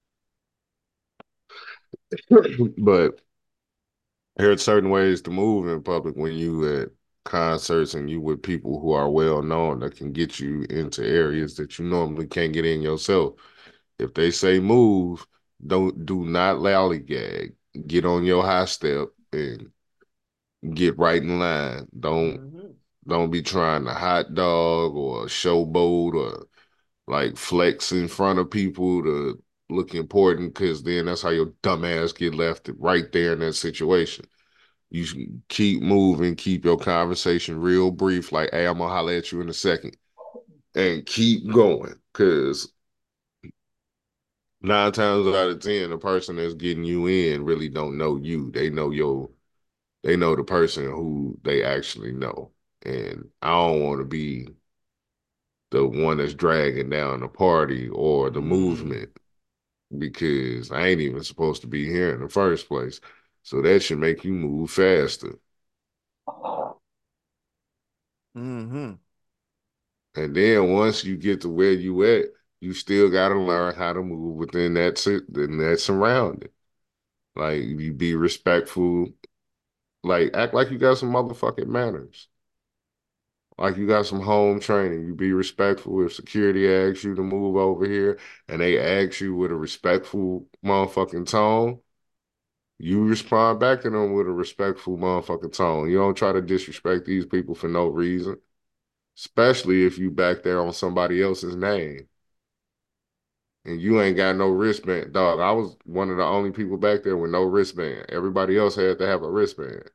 But there are certain ways to move in public when you at concerts and you with people who are well known that can get you into areas that you normally can't get in yourself. If they say move, do not lollygag. Get on your high step and get right in line. Don't be trying to hot dog or showboat or like flex in front of people to look important, because then that's how your dumb ass get left right there in that situation. You should keep moving, keep your conversation real brief, like, hey, I'm gonna holler at you in a second. And keep going. Cause 9 times out of 10, the person that's getting you in really don't know you. They know the person who they actually know. And I don't want to be the one that's dragging down the party or the movement, because I ain't even supposed to be here in the first place. So that should make you move faster. And then once you get to where you at, you still got to learn how to move within that surrounding. Like, you be respectful. Like, act like you got some motherfucking manners. Like you got some home training. You be respectful. If security asks you to move over here and they ask you with a respectful motherfucking tone, you respond back to them with a respectful motherfucking tone. You don't try to disrespect these people for no reason, especially if you back there on somebody else's name. and you ain't got no wristband. Dog, I was one of the only people back there with no wristband. Everybody else had to have a wristband.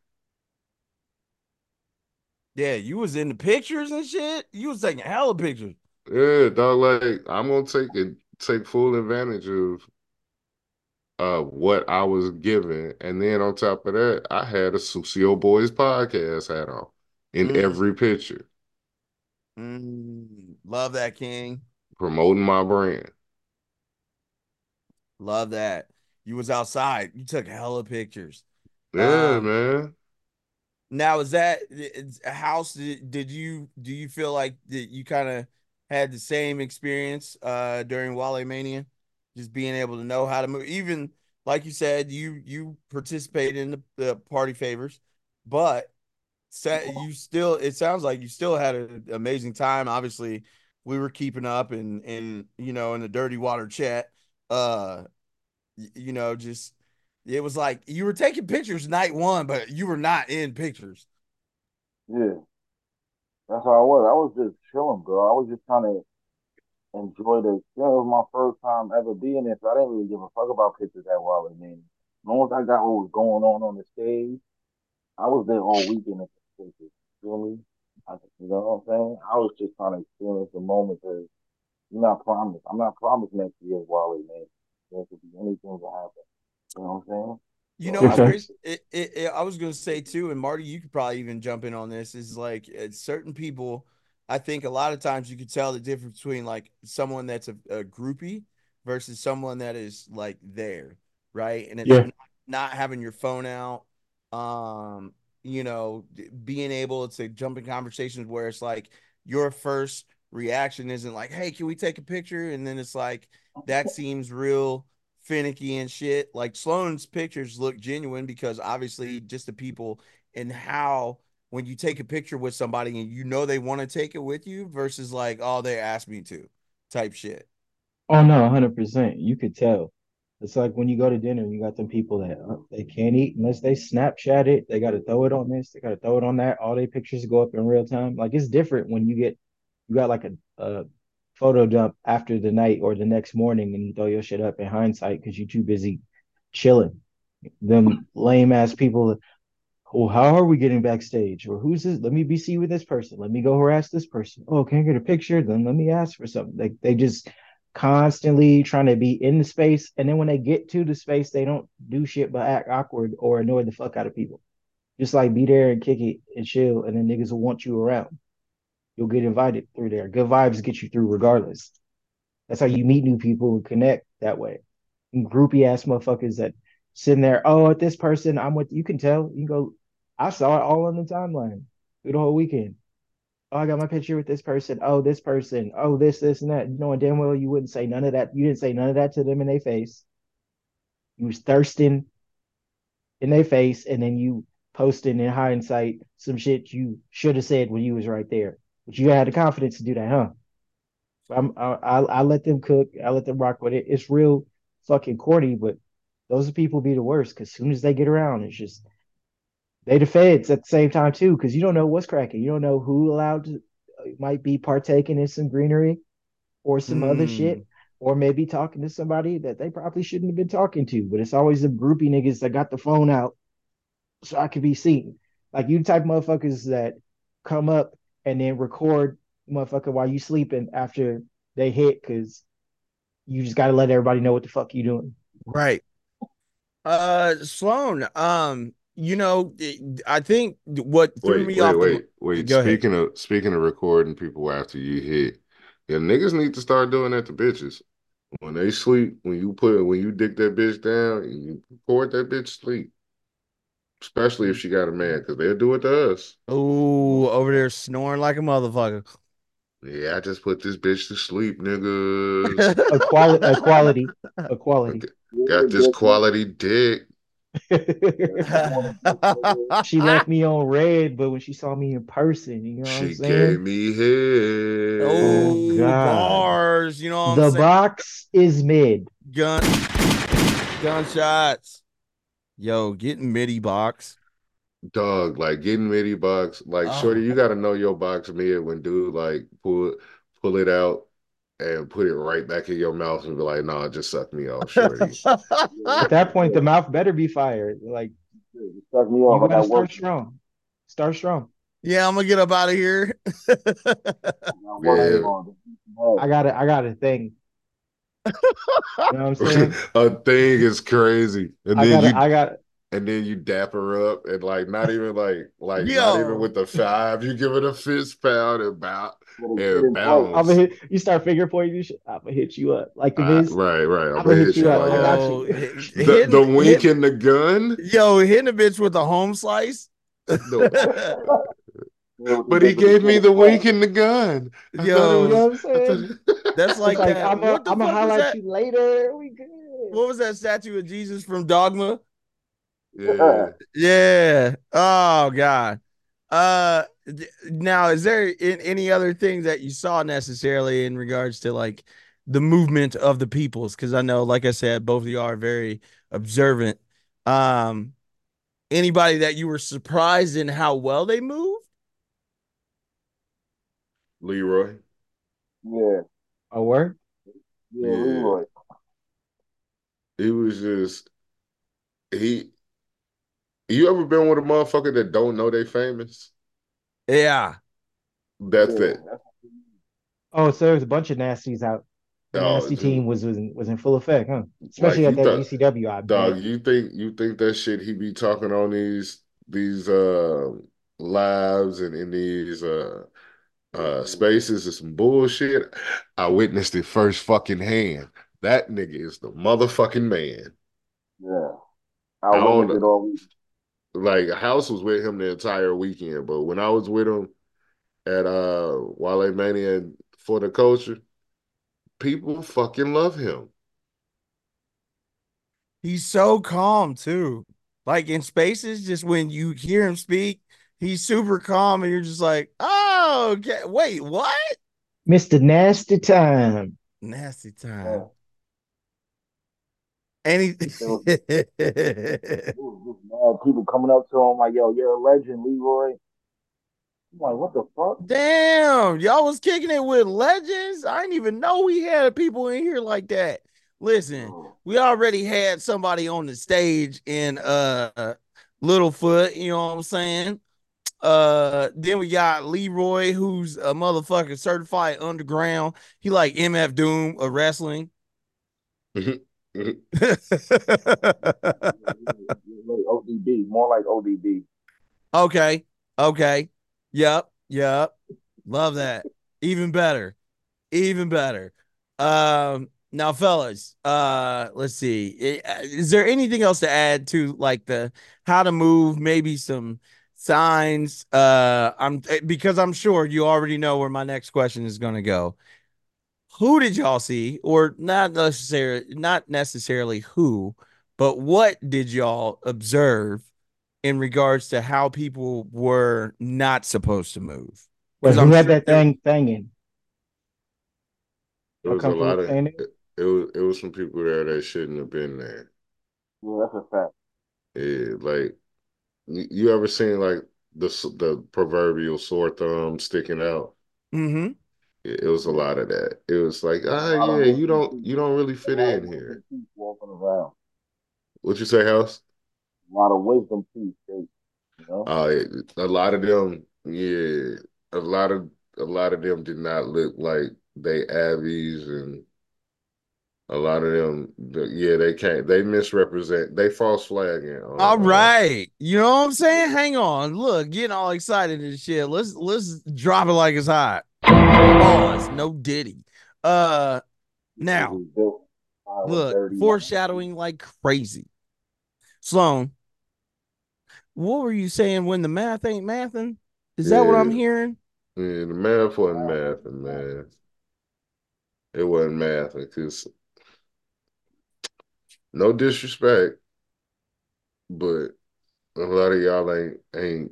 Yeah, you was in the pictures and shit. You was taking hella pictures. Yeah, dog, like I'm gonna take full advantage of what I was given. And then on top of that, I had a Sucio Boys podcast hat on in every picture. Love that, King. Promoting my brand. Love that. You was outside. You took hella pictures. Yeah, man. Now, is that a house? Do you feel like that you kind of had the same experience during Wale Mania? Just being able to know how to move. Even like you said, you participated in the party favors, but you still, it sounds like you still had an amazing time. Obviously, we were keeping up and you know, in the dirty water chat. You know, just it was like you were taking pictures night one, but you were not in pictures. Yeah, that's how I was. I was just chilling, bro. I was just trying to enjoy the experience. It was my first time ever being there, so I didn't really give a fuck about pictures that while I mean. As long as I got what was going on the stage, I was there all weekend. You feel me? You know what I'm saying? I was just trying to experience the moment because you're not promised. I'm not promised next year's Wale, man. There could be anything to happen. You know what I'm saying? You So know what's I crazy? I was going to say too, and Marty, you could probably even jump in on this. Is like certain people. I think a lot of times you could tell the difference between like someone that's a groupie versus someone that is like there, right? And it's not having your phone out. You know, being able to jump in conversations where it's like your first reaction isn't like, "Hey, can we take a picture?" And then it's like that seems real finicky and shit. Like Sloan's pictures look genuine because obviously just the people and how when you take a picture with somebody and you know they want to take it with you versus like, oh, they asked me to type shit. Oh no, 100%. You could tell. It's like when you go to dinner, you got them people that they can't eat unless they Snapchat it. They got to throw it on this. They got to throw it on that. All their pictures go up in real time. Like it's different when you got like a photo dump after the night or the next morning and you throw your shit up in hindsight because you're too busy chilling. Them lame ass people. Oh, how are we getting backstage? Or who's this? Let me be see with this person. Let me go harass this person. Oh, can I get a picture? Then let me ask for something. They just constantly trying to be in the space. And then when they get to the space, they don't do shit but act awkward or annoy the fuck out of people. Just like be there and kick it and chill, and then niggas will want you around. You'll get invited through there. Good vibes get you through regardless. That's how you meet new people and connect that way. And groupie ass motherfuckers that sitting there, oh, at this person, I'm with you can tell. You can go, I saw it all on the timeline through the whole weekend. Oh, I got my picture with this person. Oh, this person. Oh, this, and that. You know damn well you wouldn't say none of that. You didn't say none of that to them in their face. You was thirsting in their face, and then you posting in hindsight some shit you should have said when you was right there. But you had the confidence to do that, huh? I let them cook. I let them rock with it. It's real fucking corny, but those people be the worst because as soon as they get around, it's just they the feds at the same time too because you don't know what's cracking. You don't know who allowed to might be partaking in some greenery or some other shit, or maybe talking to somebody that they probably shouldn't have been talking to. But it's always the groupie niggas that got the phone out so I could be seen. Like you type motherfuckers that come up and then record motherfucker while you sleeping after they hit because you just gotta let everybody know what the fuck you doing. Right. Sloan, you know, I think what threw me off wait. Go ahead. Speaking of recording people after you hit, yeah, niggas need to start doing that to bitches. When they sleep, when you dick that bitch down and you record that bitch sleep. Especially if she got a man, because they'll do it to us. Oh, over there snoring like a motherfucker. Yeah, I just put this bitch to sleep, nigga. Equality. Got this quality dick. She left me on red, but when she saw me in person, you know what I'm She saying? gave me head. Oh, God. bars. You know what the I'm saying? box is mid. Gunshots. Yo, getting midi box. Dog, like getting midi box. Like, shorty, you gotta know your box mid when dude like pull it out and put it right back in your mouth and be like, "Nah, just suck me off, shorty." At that point, the mouth better be fired. Like Suck me you off. I gotta got work. start strong. Start strong. Yeah, I'm gonna get up out of here. I got work Yeah, on. I got a thing. You know what I'm saying? a thing is crazy, and I then got you I got and then you dap her up, and like not even not even Yo, with the five, you give it a fist pound and Get in place. I'm gonna bounce. hit you start finger pointing you shit. I'm gonna hit you up. Like the Viz, Right. I'm I'm gonna gonna hit hit you you up. like I got yo, you. the wink hitting, and the gun. hitting a bitch with a home slice. No, but he With gave me the the plan. wink and the gun. I thought it You know Yo, was. what I'm I thought. saying? that's It's like like that. What the I'm gonna fuck was holler at that? you later. We good. What was that statue of Jesus from Dogma? Yeah. Yeah. Oh God. Now is there any other thing that you saw necessarily in regards to like the movement of the peoples? Because I know, like I said, both of you are very observant. Um, anybody that you were surprised in how well they moved? Leroy. Yeah. A word? Yeah, Yeah. Leroy. He was just he. You ever been with a motherfucker that don't know they famous? Yeah. That's Yeah. it. Oh, so there's a bunch of nasties out. The Oh, nasty dude. team was in full effect, huh? Like Especially at you that thought, GCW, I dog. bet. You think that shit he be talking on these lives and in these spaces is some bullshit. I witnessed it first fucking hand. That nigga is the motherfucking man. Yeah. I I witnessed don't it all week. like House was with him the entire weekend, but when I was with him at Wale Mania and for the culture, people fucking love him. He's so calm too. Like in spaces, just when you hear him speak, he's super calm, and you're just like, oh, okay. Wait, what? Mr. Nasty Time. Nasty Yeah. time. Any It was just mad people coming up to him like, yo, you're a legend, Leroy. I'm like, what the fuck? Damn, y'all was kicking it with legends. I didn't even know we had people in here like that. Listen, Oh, we already had somebody on the stage in Littlefoot, you know what I'm saying? Then we got Leroy, who's a motherfucker certified underground. He like MF Doom of wrestling. like ODB, more like ODB. Okay. Okay. Yep. Love that. Even better. Even better. Now, fellas, let's see. Is there anything else to add to like the how to move, maybe some signs? Because I'm sure you already know where my next question is gonna go. Who did y'all see, or not necessarily who, but what did y'all observe in regards to how people were not supposed to move? But Because who I'm had sure that thing in? There Y'all was a comfortable lot of saying it? it was some people there that shouldn't have been there. Yeah, that's a fact. Yeah, like you ever seen like the proverbial sore thumb sticking out? Mm-hmm. It was a Yeah. lot of that. It was like, A ah, lot of yeah, you wisdom don't teeth. you don't really A fit lot of in here. wisdom teeth walking around. What you say, House? A lot of wisdom teeth, you know? Uh, a lot of them, yeah, a lot of a lot of them did not look like they Abbeys, and a lot of them, yeah, they can't. They misrepresent. They false flagging All on. right. You know what I'm saying? Hang on. Look, getting all excited and shit. Let's drop it like it's hot. Pause. No Diddy. Uh It now, was built with look, dirty mind. foreshadowing like crazy. Sloan, what were you saying when the math ain't mathing? Is that what I'm Yeah, hearing? yeah, the math wasn't mathing, man. It wasn't mathing because no disrespect, but a lot of y'all ain't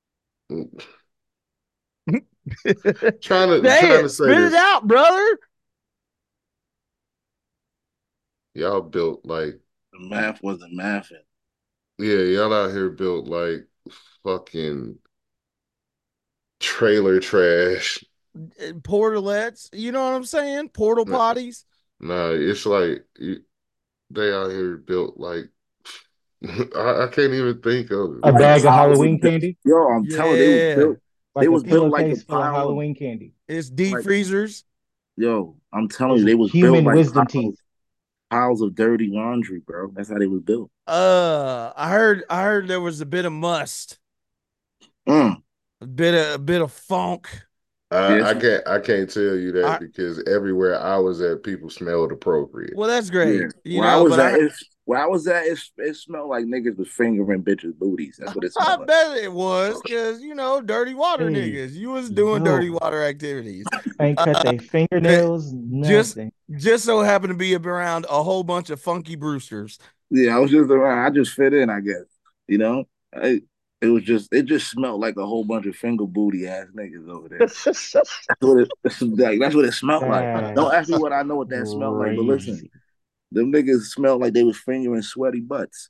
Say trying to it. say Spit it this. out, brother. Y'all built like The math wasn't mathing. yeah, y'all out here built like fucking trailer trash. portalettes. You know what I'm saying? Portal potties. Nah, it's like they out here built like I can't even think of A it. bag of Halloween candy. Yo, I'm telling you, they was built. Like They a was built like a pillowcase full of pile of. Halloween candy. It's deep Like- freezers. Yo, I'm telling Those you, they was built human like wisdom teeth. piles of dirty laundry, bro. That's how they was built. I heard there was a bit of must, Mm. a bit of funk. I can't tell you that because everywhere I was at, people smelled appropriate. Well, that's great. Yeah. You Where know, I was at, it smelled like niggas was fingering bitches' booties. That's what it I smelled like. bet it was because dirty water niggas. You was doing dirty water activities. Ain't cut their fingernails. Nothing. Just so happened to be around a whole bunch of funky Brewsters. Yeah, I was just around. I just fit in, I guess. You know, it just smelled like a whole bunch of finger booty ass niggas over there. That's what it smelled like. Don't ask me what I know what that smelled like, but listen, them niggas smelled like they was fingering sweaty butts,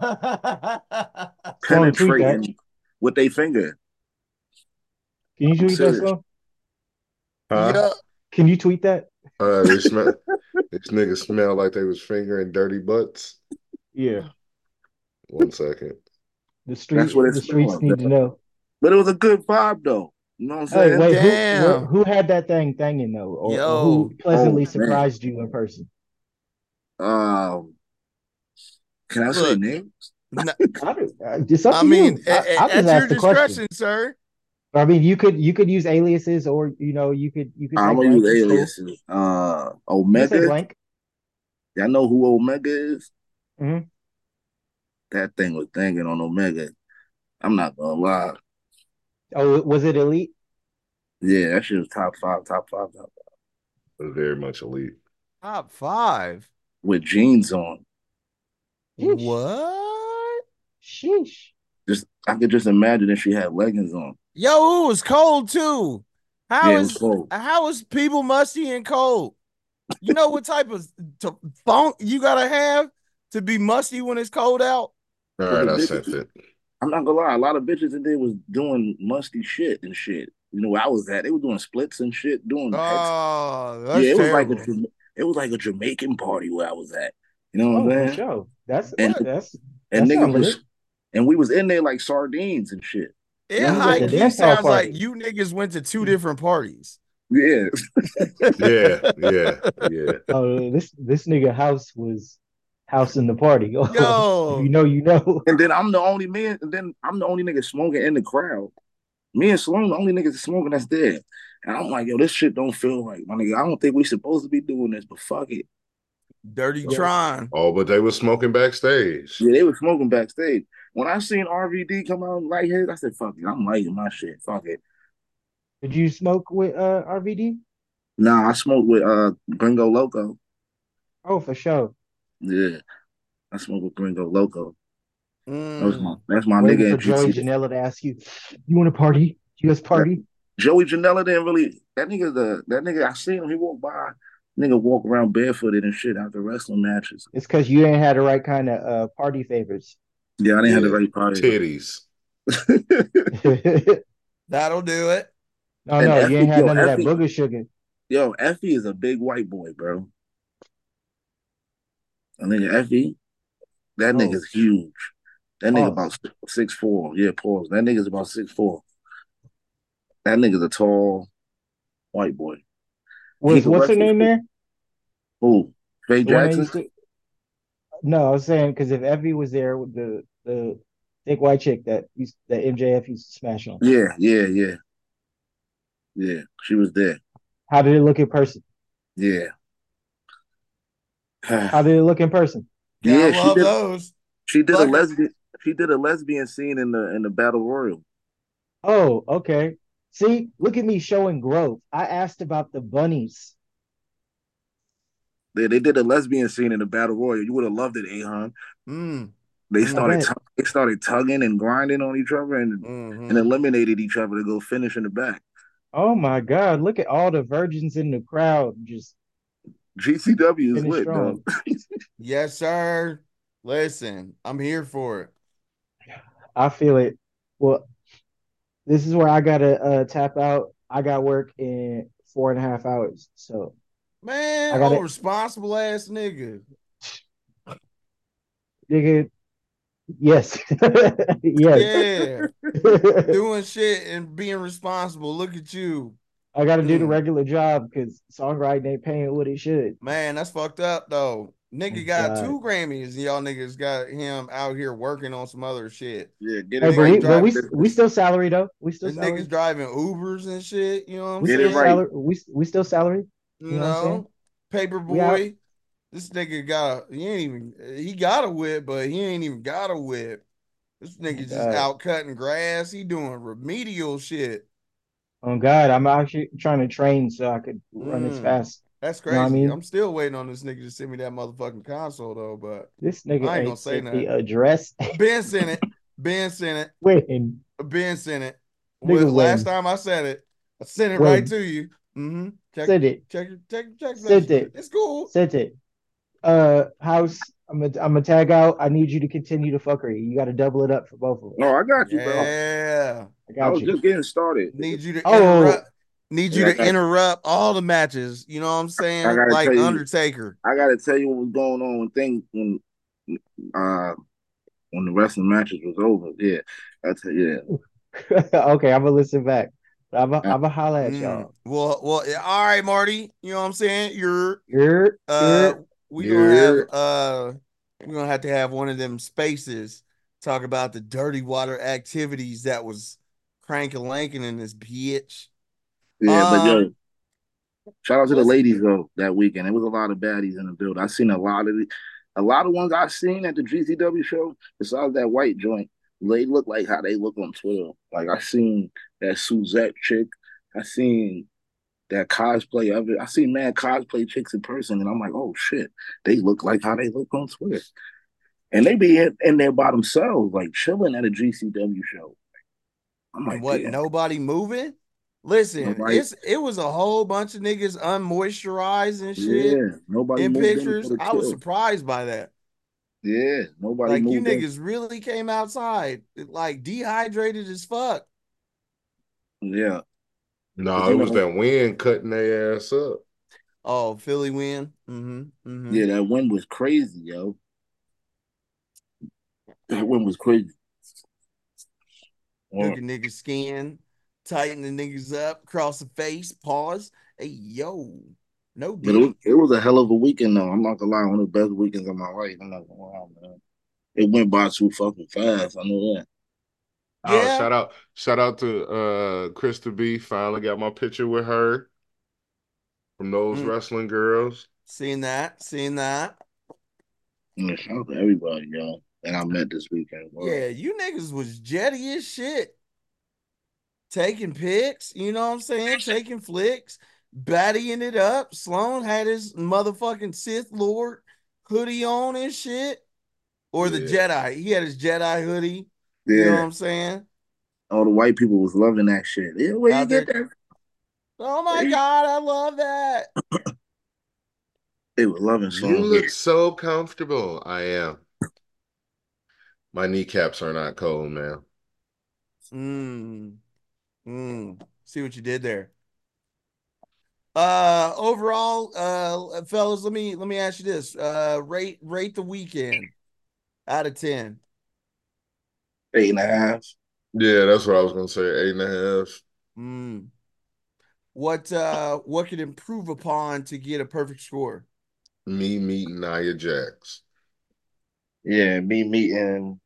penetrating with their finger. Can you tweet that, Slow? Yeah. Can you tweet that? They smell. These niggas smell like they was fingering dirty butts. Yeah. 1 second. The streets need to know. But it was a good vibe though. You know what I'm saying? Wait, who had that thing thanging though? Or who pleasantly surprised you in person? Can I say names? It's up to you. I at your discretion, sir. I mean, you could use aliases, or you could. I'm gonna use aliases. Omega. Y'all know who Omega is? Mm-hmm. That thing was thinking on Omega. I'm not gonna lie. Oh, was it elite? Yeah, that shit was top five. It was very much elite. Top 5 with jeans on. Sheesh. What? Sheesh. I could just imagine if she had leggings on. Yo, it was cold too. Cold. How is people musty and cold? You know what type of funk you gotta have to be musty when it's cold out? All right, I sent it. I'm not gonna lie, a lot of bitches in there was doing musty shit and shit. You know where I was at? They were doing splits and shit, doing that's it terrible. was like a Jamaican party where I was at. You know what I'm saying? Sure. And we was in there like sardines and shit. It high key sounds like you niggas went to 2 different parties. Yeah. yeah. Oh, this nigga house was housing the party. Yo, you know. And then I'm the only man. And then I'm the only nigga smoking in the crowd. Me and Sloan, the only niggas smoking that's there. And I'm like, yo, this shit don't feel right, my nigga. I don't think we supposed to be doing this, but fuck it. Dirty Tron. Oh, but they were smoking backstage. Yeah, they were smoking backstage. When I seen RVD come out lightheaded, I said, fuck it, I'm lighting my shit. Fuck it. Did you smoke with RVD? Nah, I smoked with Gringo Loco. Oh, for sure. Yeah. I smoked with Gringo Loco. That's my Waiting nigga. For Joey Janela to ask you, you want to party? You guys party? Joey Janela didn't really. That nigga. I seen him. He walked by. Nigga walk around barefooted and shit after wrestling matches. It's because you ain't had the right kind of party favors. Yeah, I didn't have the right party. Titties. That'll do it. No, you ain't had none of that booger sugar. Yo, Effie is a big white boy, bro. I nigga Effie, that nigga's huge. That nigga about 6'4". Yeah, pause. That nigga's about 6'4". That nigga's a tall white boy. What's her name there? Who? Faye Jackson? No, I was saying because if Effie was there with the thick white chick that MJF used to smash on. Yeah. Yeah, she was there. How did it look in person? Yeah. How did it look in person? Yeah, I love those. She did a lesbian. She did a lesbian scene in the Battle Royal. Oh, okay. See, look at me showing growth. I asked about the bunnies. They did a lesbian scene in the Battle Royal. You would have loved it, Ahan. They started tugging and grinding on each other and eliminated each other to go finish in the back. Oh my God! Look at all the virgins in the crowd. Just GCW is lit, bro. Yes, sir. Listen, I'm here for it. I feel it. Well, this is where I gotta tap out. I got work in 4.5 hours. So Man, I got oh, it. responsible ass nigga. Nigga, yes. Yes. Yeah. Doing shit and being responsible. Look at you. I got to do the regular job because songwriting ain't paying what it should. Man, that's fucked up though. Nigga Oh, got God. 2 Grammys, and y'all niggas got him out here working on some other shit. Yeah, get Hey, it but right. we still salary though. We still And niggas salary. driving Ubers and shit. You know what I'm We Get still it right. saying? salary. We still salary. You You know what I'm saying? know, paper We out. boy. This nigga he got a whip, but he ain't even got a whip. This Oh, nigga just God. out cutting grass. He doing remedial shit. Oh, God. I'm actually trying to train so I could run as fast. That's You know what I crazy. mean? I'm still waiting on this nigga to send me that motherfucking console though, but This nigga I ain't gonna ain't say sent the nothing. address. Ben sent it. Ben sent it. When? Ben sent it. Nigga, Last when? time I said it, I sent it right When? to you. Check Send it. check your text Sent messages. it. It's cool. Sent it. House, I'm gonna tag out. I need you to continue the fuckery. You got to double it up for both of us. No, I got you, bro. Yeah. I I got was you. just getting started. Need you to Oh, interrupt. Need you Yeah, to interrupt all the matches. You know what I'm I saying? gotta Like tell you, Undertaker. I gotta tell you what was going on uh when the wrestling matches was over. Yeah, that's yeah. okay. I'm gonna listen back. I'm gonna holla at y'all. Well, all right, Marty. You know what I'm saying? You're Uh we gonna have You're we're gonna have to have one of them spaces talk about the dirty water activities that was cranking lanking in this bitch. Yeah, but yo, shout out to the What's ladies though that weekend. There was a lot of baddies in the build. I seen a lot of ones I seen at the GCW show. Besides that white joint, they look like how they look on Twitter. Like I seen that Suzette chick. I seen that cosplay of it. I seen mad cosplay chicks in person, and I'm like, oh shit, they look like how they look on Twitter. And they be in there by themselves, like chilling at a GCW show. I'm and like, what? damn, Nobody moving? Listen, nobody, it was a whole bunch of niggas unmoisturized and shit yeah, nobody in moved in for pictures. the I was kill. surprised by that. Yeah, nobody Like you moved in. niggas really came outside like dehydrated as fuck. Yeah, no, because it was that wind cutting their ass up. Oh, Philly win. yeah, that wind was crazy, yo. That wind was crazy. Took Yeah. a nigga skin, tighten the niggas up, cross the face, pause. Hey, yo, no But diddy. it was a hell of a weekend, though. I'm not gonna lie, one of the best weekends of my life. I'm not gonna lie, man. It went by too fucking fast. I know that. Oh, Yeah. shout out to Krista B. Finally got my picture with her from those wrestling girls. Seen that. Yeah, shout out to everybody, yo, that I met this weekend. Wow. Yeah, you niggas was jetty as shit. Taking pics, you know what I'm saying? Taking flicks, battying it up. Sloan had his motherfucking Sith Lord hoodie on and shit. Or the Yeah. Jedi. He had his Jedi hoodie. Yeah. You know what I'm saying? All the white people was loving that shit. Yeah, where Out you there. get that? Oh my God, I love that. They were loving You Sloan. look so comfortable. I am. My kneecaps are not cold, man. See what you did there. Overall, fellas, let me ask you this. Rate the weekend out of 10. 8.5. Yeah, that's what I was gonna say. 8.5. What could improve upon to get a perfect score? Me meeting Nia Jax. Yeah, me meeting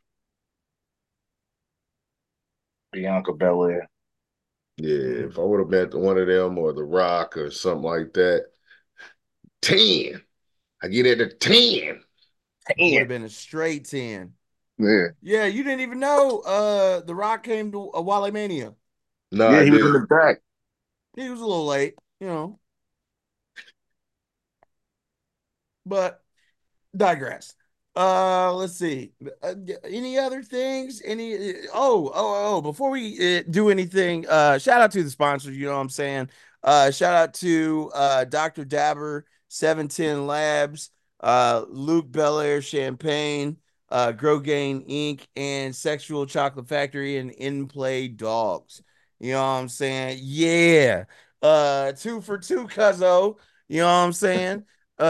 Bianca Belair. Yeah, if I would have met one of them or The Rock or something like that, 10. I get it at 10. Would have been a straight 10. Yeah. Yeah, you didn't even know The Rock came to a Wale Mania. No, yeah, I he was in didn't. the back. He was a little late, you know. But digress. Let's see. Any other things? Before we do anything, shout out to the sponsors, you know what I'm saying? Shout out to Dr. Dabber, 710 Labs, Luke Belair Champagne, Grow Gain Inc., and Sexual Chocolate Factory and In Play Dogs. You know what I'm saying? Yeah. 2 for 2, cuzzo. You know what I'm saying?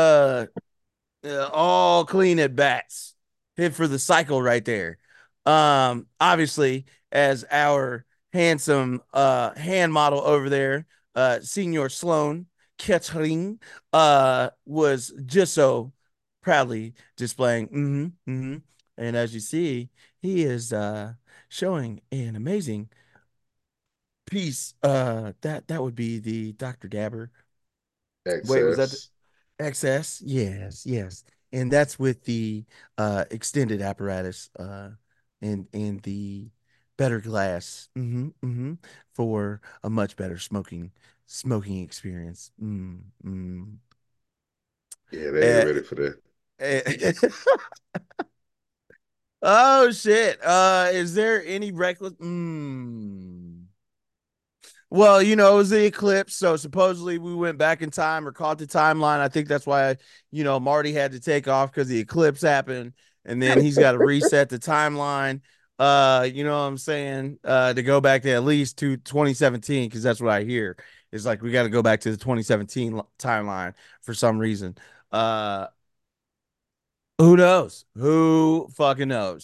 All clean at bats. Hit for the cycle right there. Obviously, as our handsome hand model over there, Senior Sloan Kettering, was just so proudly displaying. And as you see, he is showing an amazing piece. That would be the Dr. Dabber. Wait, was that the XS? Yes. And that's with the extended apparatus and the better glass for a much better smoking experience. Yeah, they ain't ready for that. Oh shit. Is there any reckless? Well, it was the eclipse, so supposedly we went back in time or caught the timeline. I think that's why, Marty had to take off because the eclipse happened, and then he's got to reset the timeline. You know what I'm saying? To go back to at least to 2017, because that's what I hear. It's like we got to go back to the 2017 timeline for some reason. Who knows? Who fucking knows?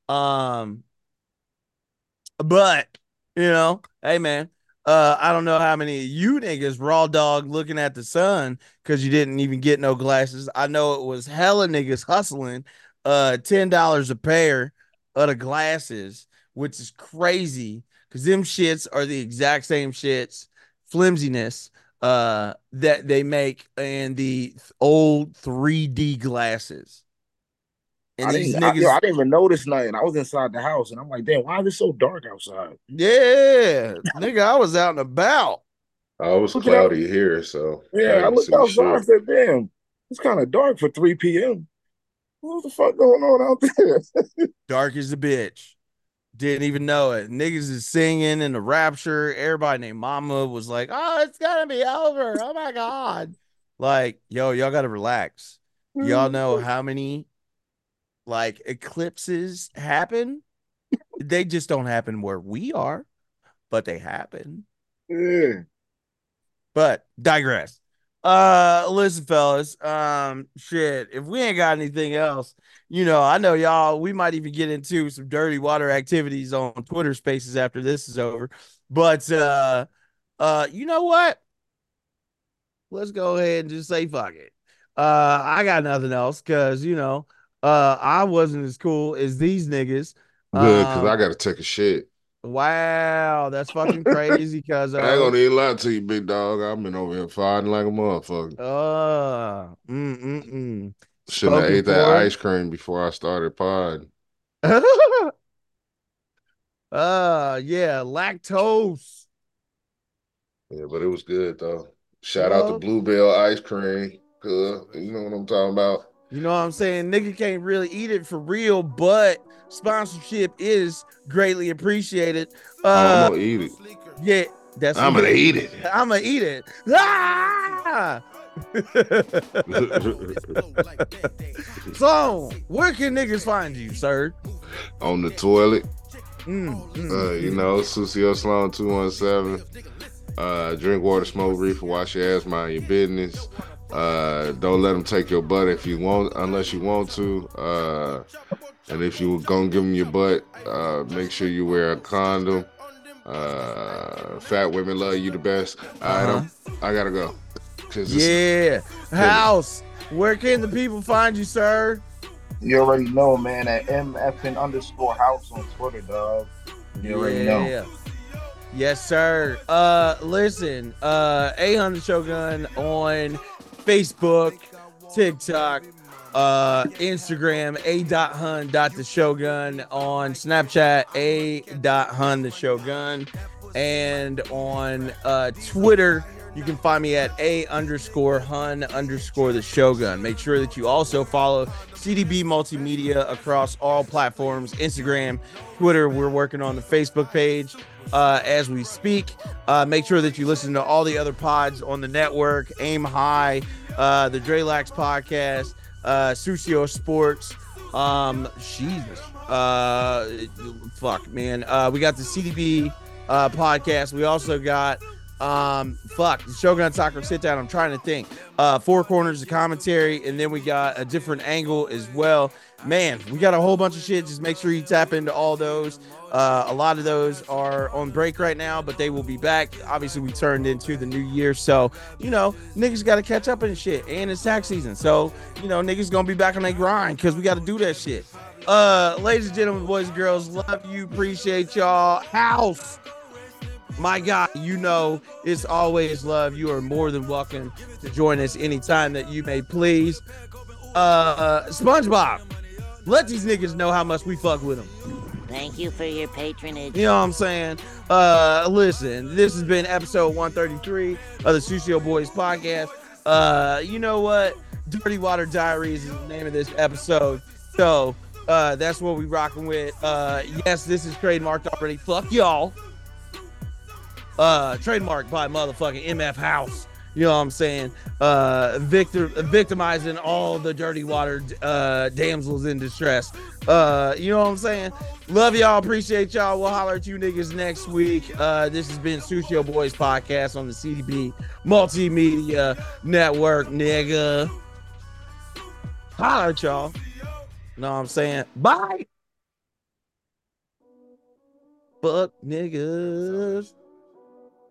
But hey man. I don't know how many of you niggas raw dog looking at the sun because you didn't even get no glasses. I know it was hella niggas hustling $10 a pair of the glasses, which is crazy because them shits are the exact same shits, flimsiness, that they make in the old 3D glasses. And I didn't even notice nothing. I was inside the house and I'm like, damn, why is it so dark outside? Yeah, nigga, I was out and about. Oh, it was cloudy here, so yeah, I looked outside and said, damn, it's kind of dark for 3 p.m. What the fuck going on out there? Dark as a bitch. Didn't even know it. Niggas is singing in the rapture. Everybody named Mama was like, oh, it's gonna be over. Oh my God. Like, yo, y'all gotta relax. Y'all know how many eclipses happen? They just don't happen where we are, but they happen. Yeah. But digress. Listen, fellas, shit, if we ain't got anything else, I know y'all, we might even get into some dirty water activities on Twitter Spaces after this is over. But you know what? Let's go ahead and just say fuck it. I got nothing else because I wasn't as cool as these niggas. Good, because I gotta take a shit. Wow, that's fucking crazy, cuz I ain't gonna even lie to you, big dog. I've been over here fighting like a motherfucker. Shouldn't have ate that ice cream before I started pod. Yeah, lactose. Yeah, but it was good though. Shout out to Bluebell ice cream. Good. You know what I'm talking about? You know what I'm saying? Nigga can't really eat it for real, but sponsorship is greatly appreciated. I'm gonna eat it. Yeah, I'm gonna eat it. I'm gonna eat it. Ah! So, where can niggas find you, sir? On the toilet. Sucio Sloan 217. Drink water, smoke reefer, wash your ass, mind your business. Don't let them take your butt unless you want to. And if you gonna give them your butt, make sure you wear a condom. Fat women love you the best. I gotta go. House, where can the people find you, sir? You already know, man, at MFN_house on Twitter, dog. You already know. Yes, sir. Listen, A100 Shogun on Facebook, TikTok, Instagram, a.hun.theshogun, on Snapchat, a.hun.theshogun, and on Twitter, you can find me at a_hun_the_shogun. Make sure that you also follow CDB Multimedia across all platforms, Instagram, Twitter. We're working on the Facebook page as we speak. Make sure that you listen to all the other pods on the network, Aim High, the Drelax podcast, Sucio Sports. Jesus. Fuck, man. We got the CDB podcast. We also got the Shogun Soccer Sit Down. I'm trying to think. Four Corners of Commentary, and then we got a different angle as well. Man, we got a whole bunch of shit. Just make sure you tap into all those. A lot of those are on break right now, but they will be back. Obviously, we turned into the new year, so niggas got to catch up and shit. And it's tax season, so niggas gonna be back on their grind because we got to do that shit. Ladies and gentlemen, boys and girls, love you, appreciate y'all. House, my God, it's always love. You are more than welcome to join us anytime that you may please. SpongeBob, let these niggas know how much we fuck with them. Thank you for your patronage. You know what I'm saying? Listen, this has been episode 133 of the Sucio Boys podcast. You know what? Dirty Water Diaries is the name of this episode. So that's what we rocking with. Yes, this is trademarked already. Fuck y'all. Trademarked by motherfucking MF House. You know what I'm saying? Victimizing all the dirty water damsels in distress. You know what I'm saying? Love y'all. Appreciate y'all. We'll holler at you niggas next week. This has been Sucio Boys podcast on the CDB Multimedia Network, nigga. Holler at y'all. Know what I'm saying? Bye. Fuck niggas.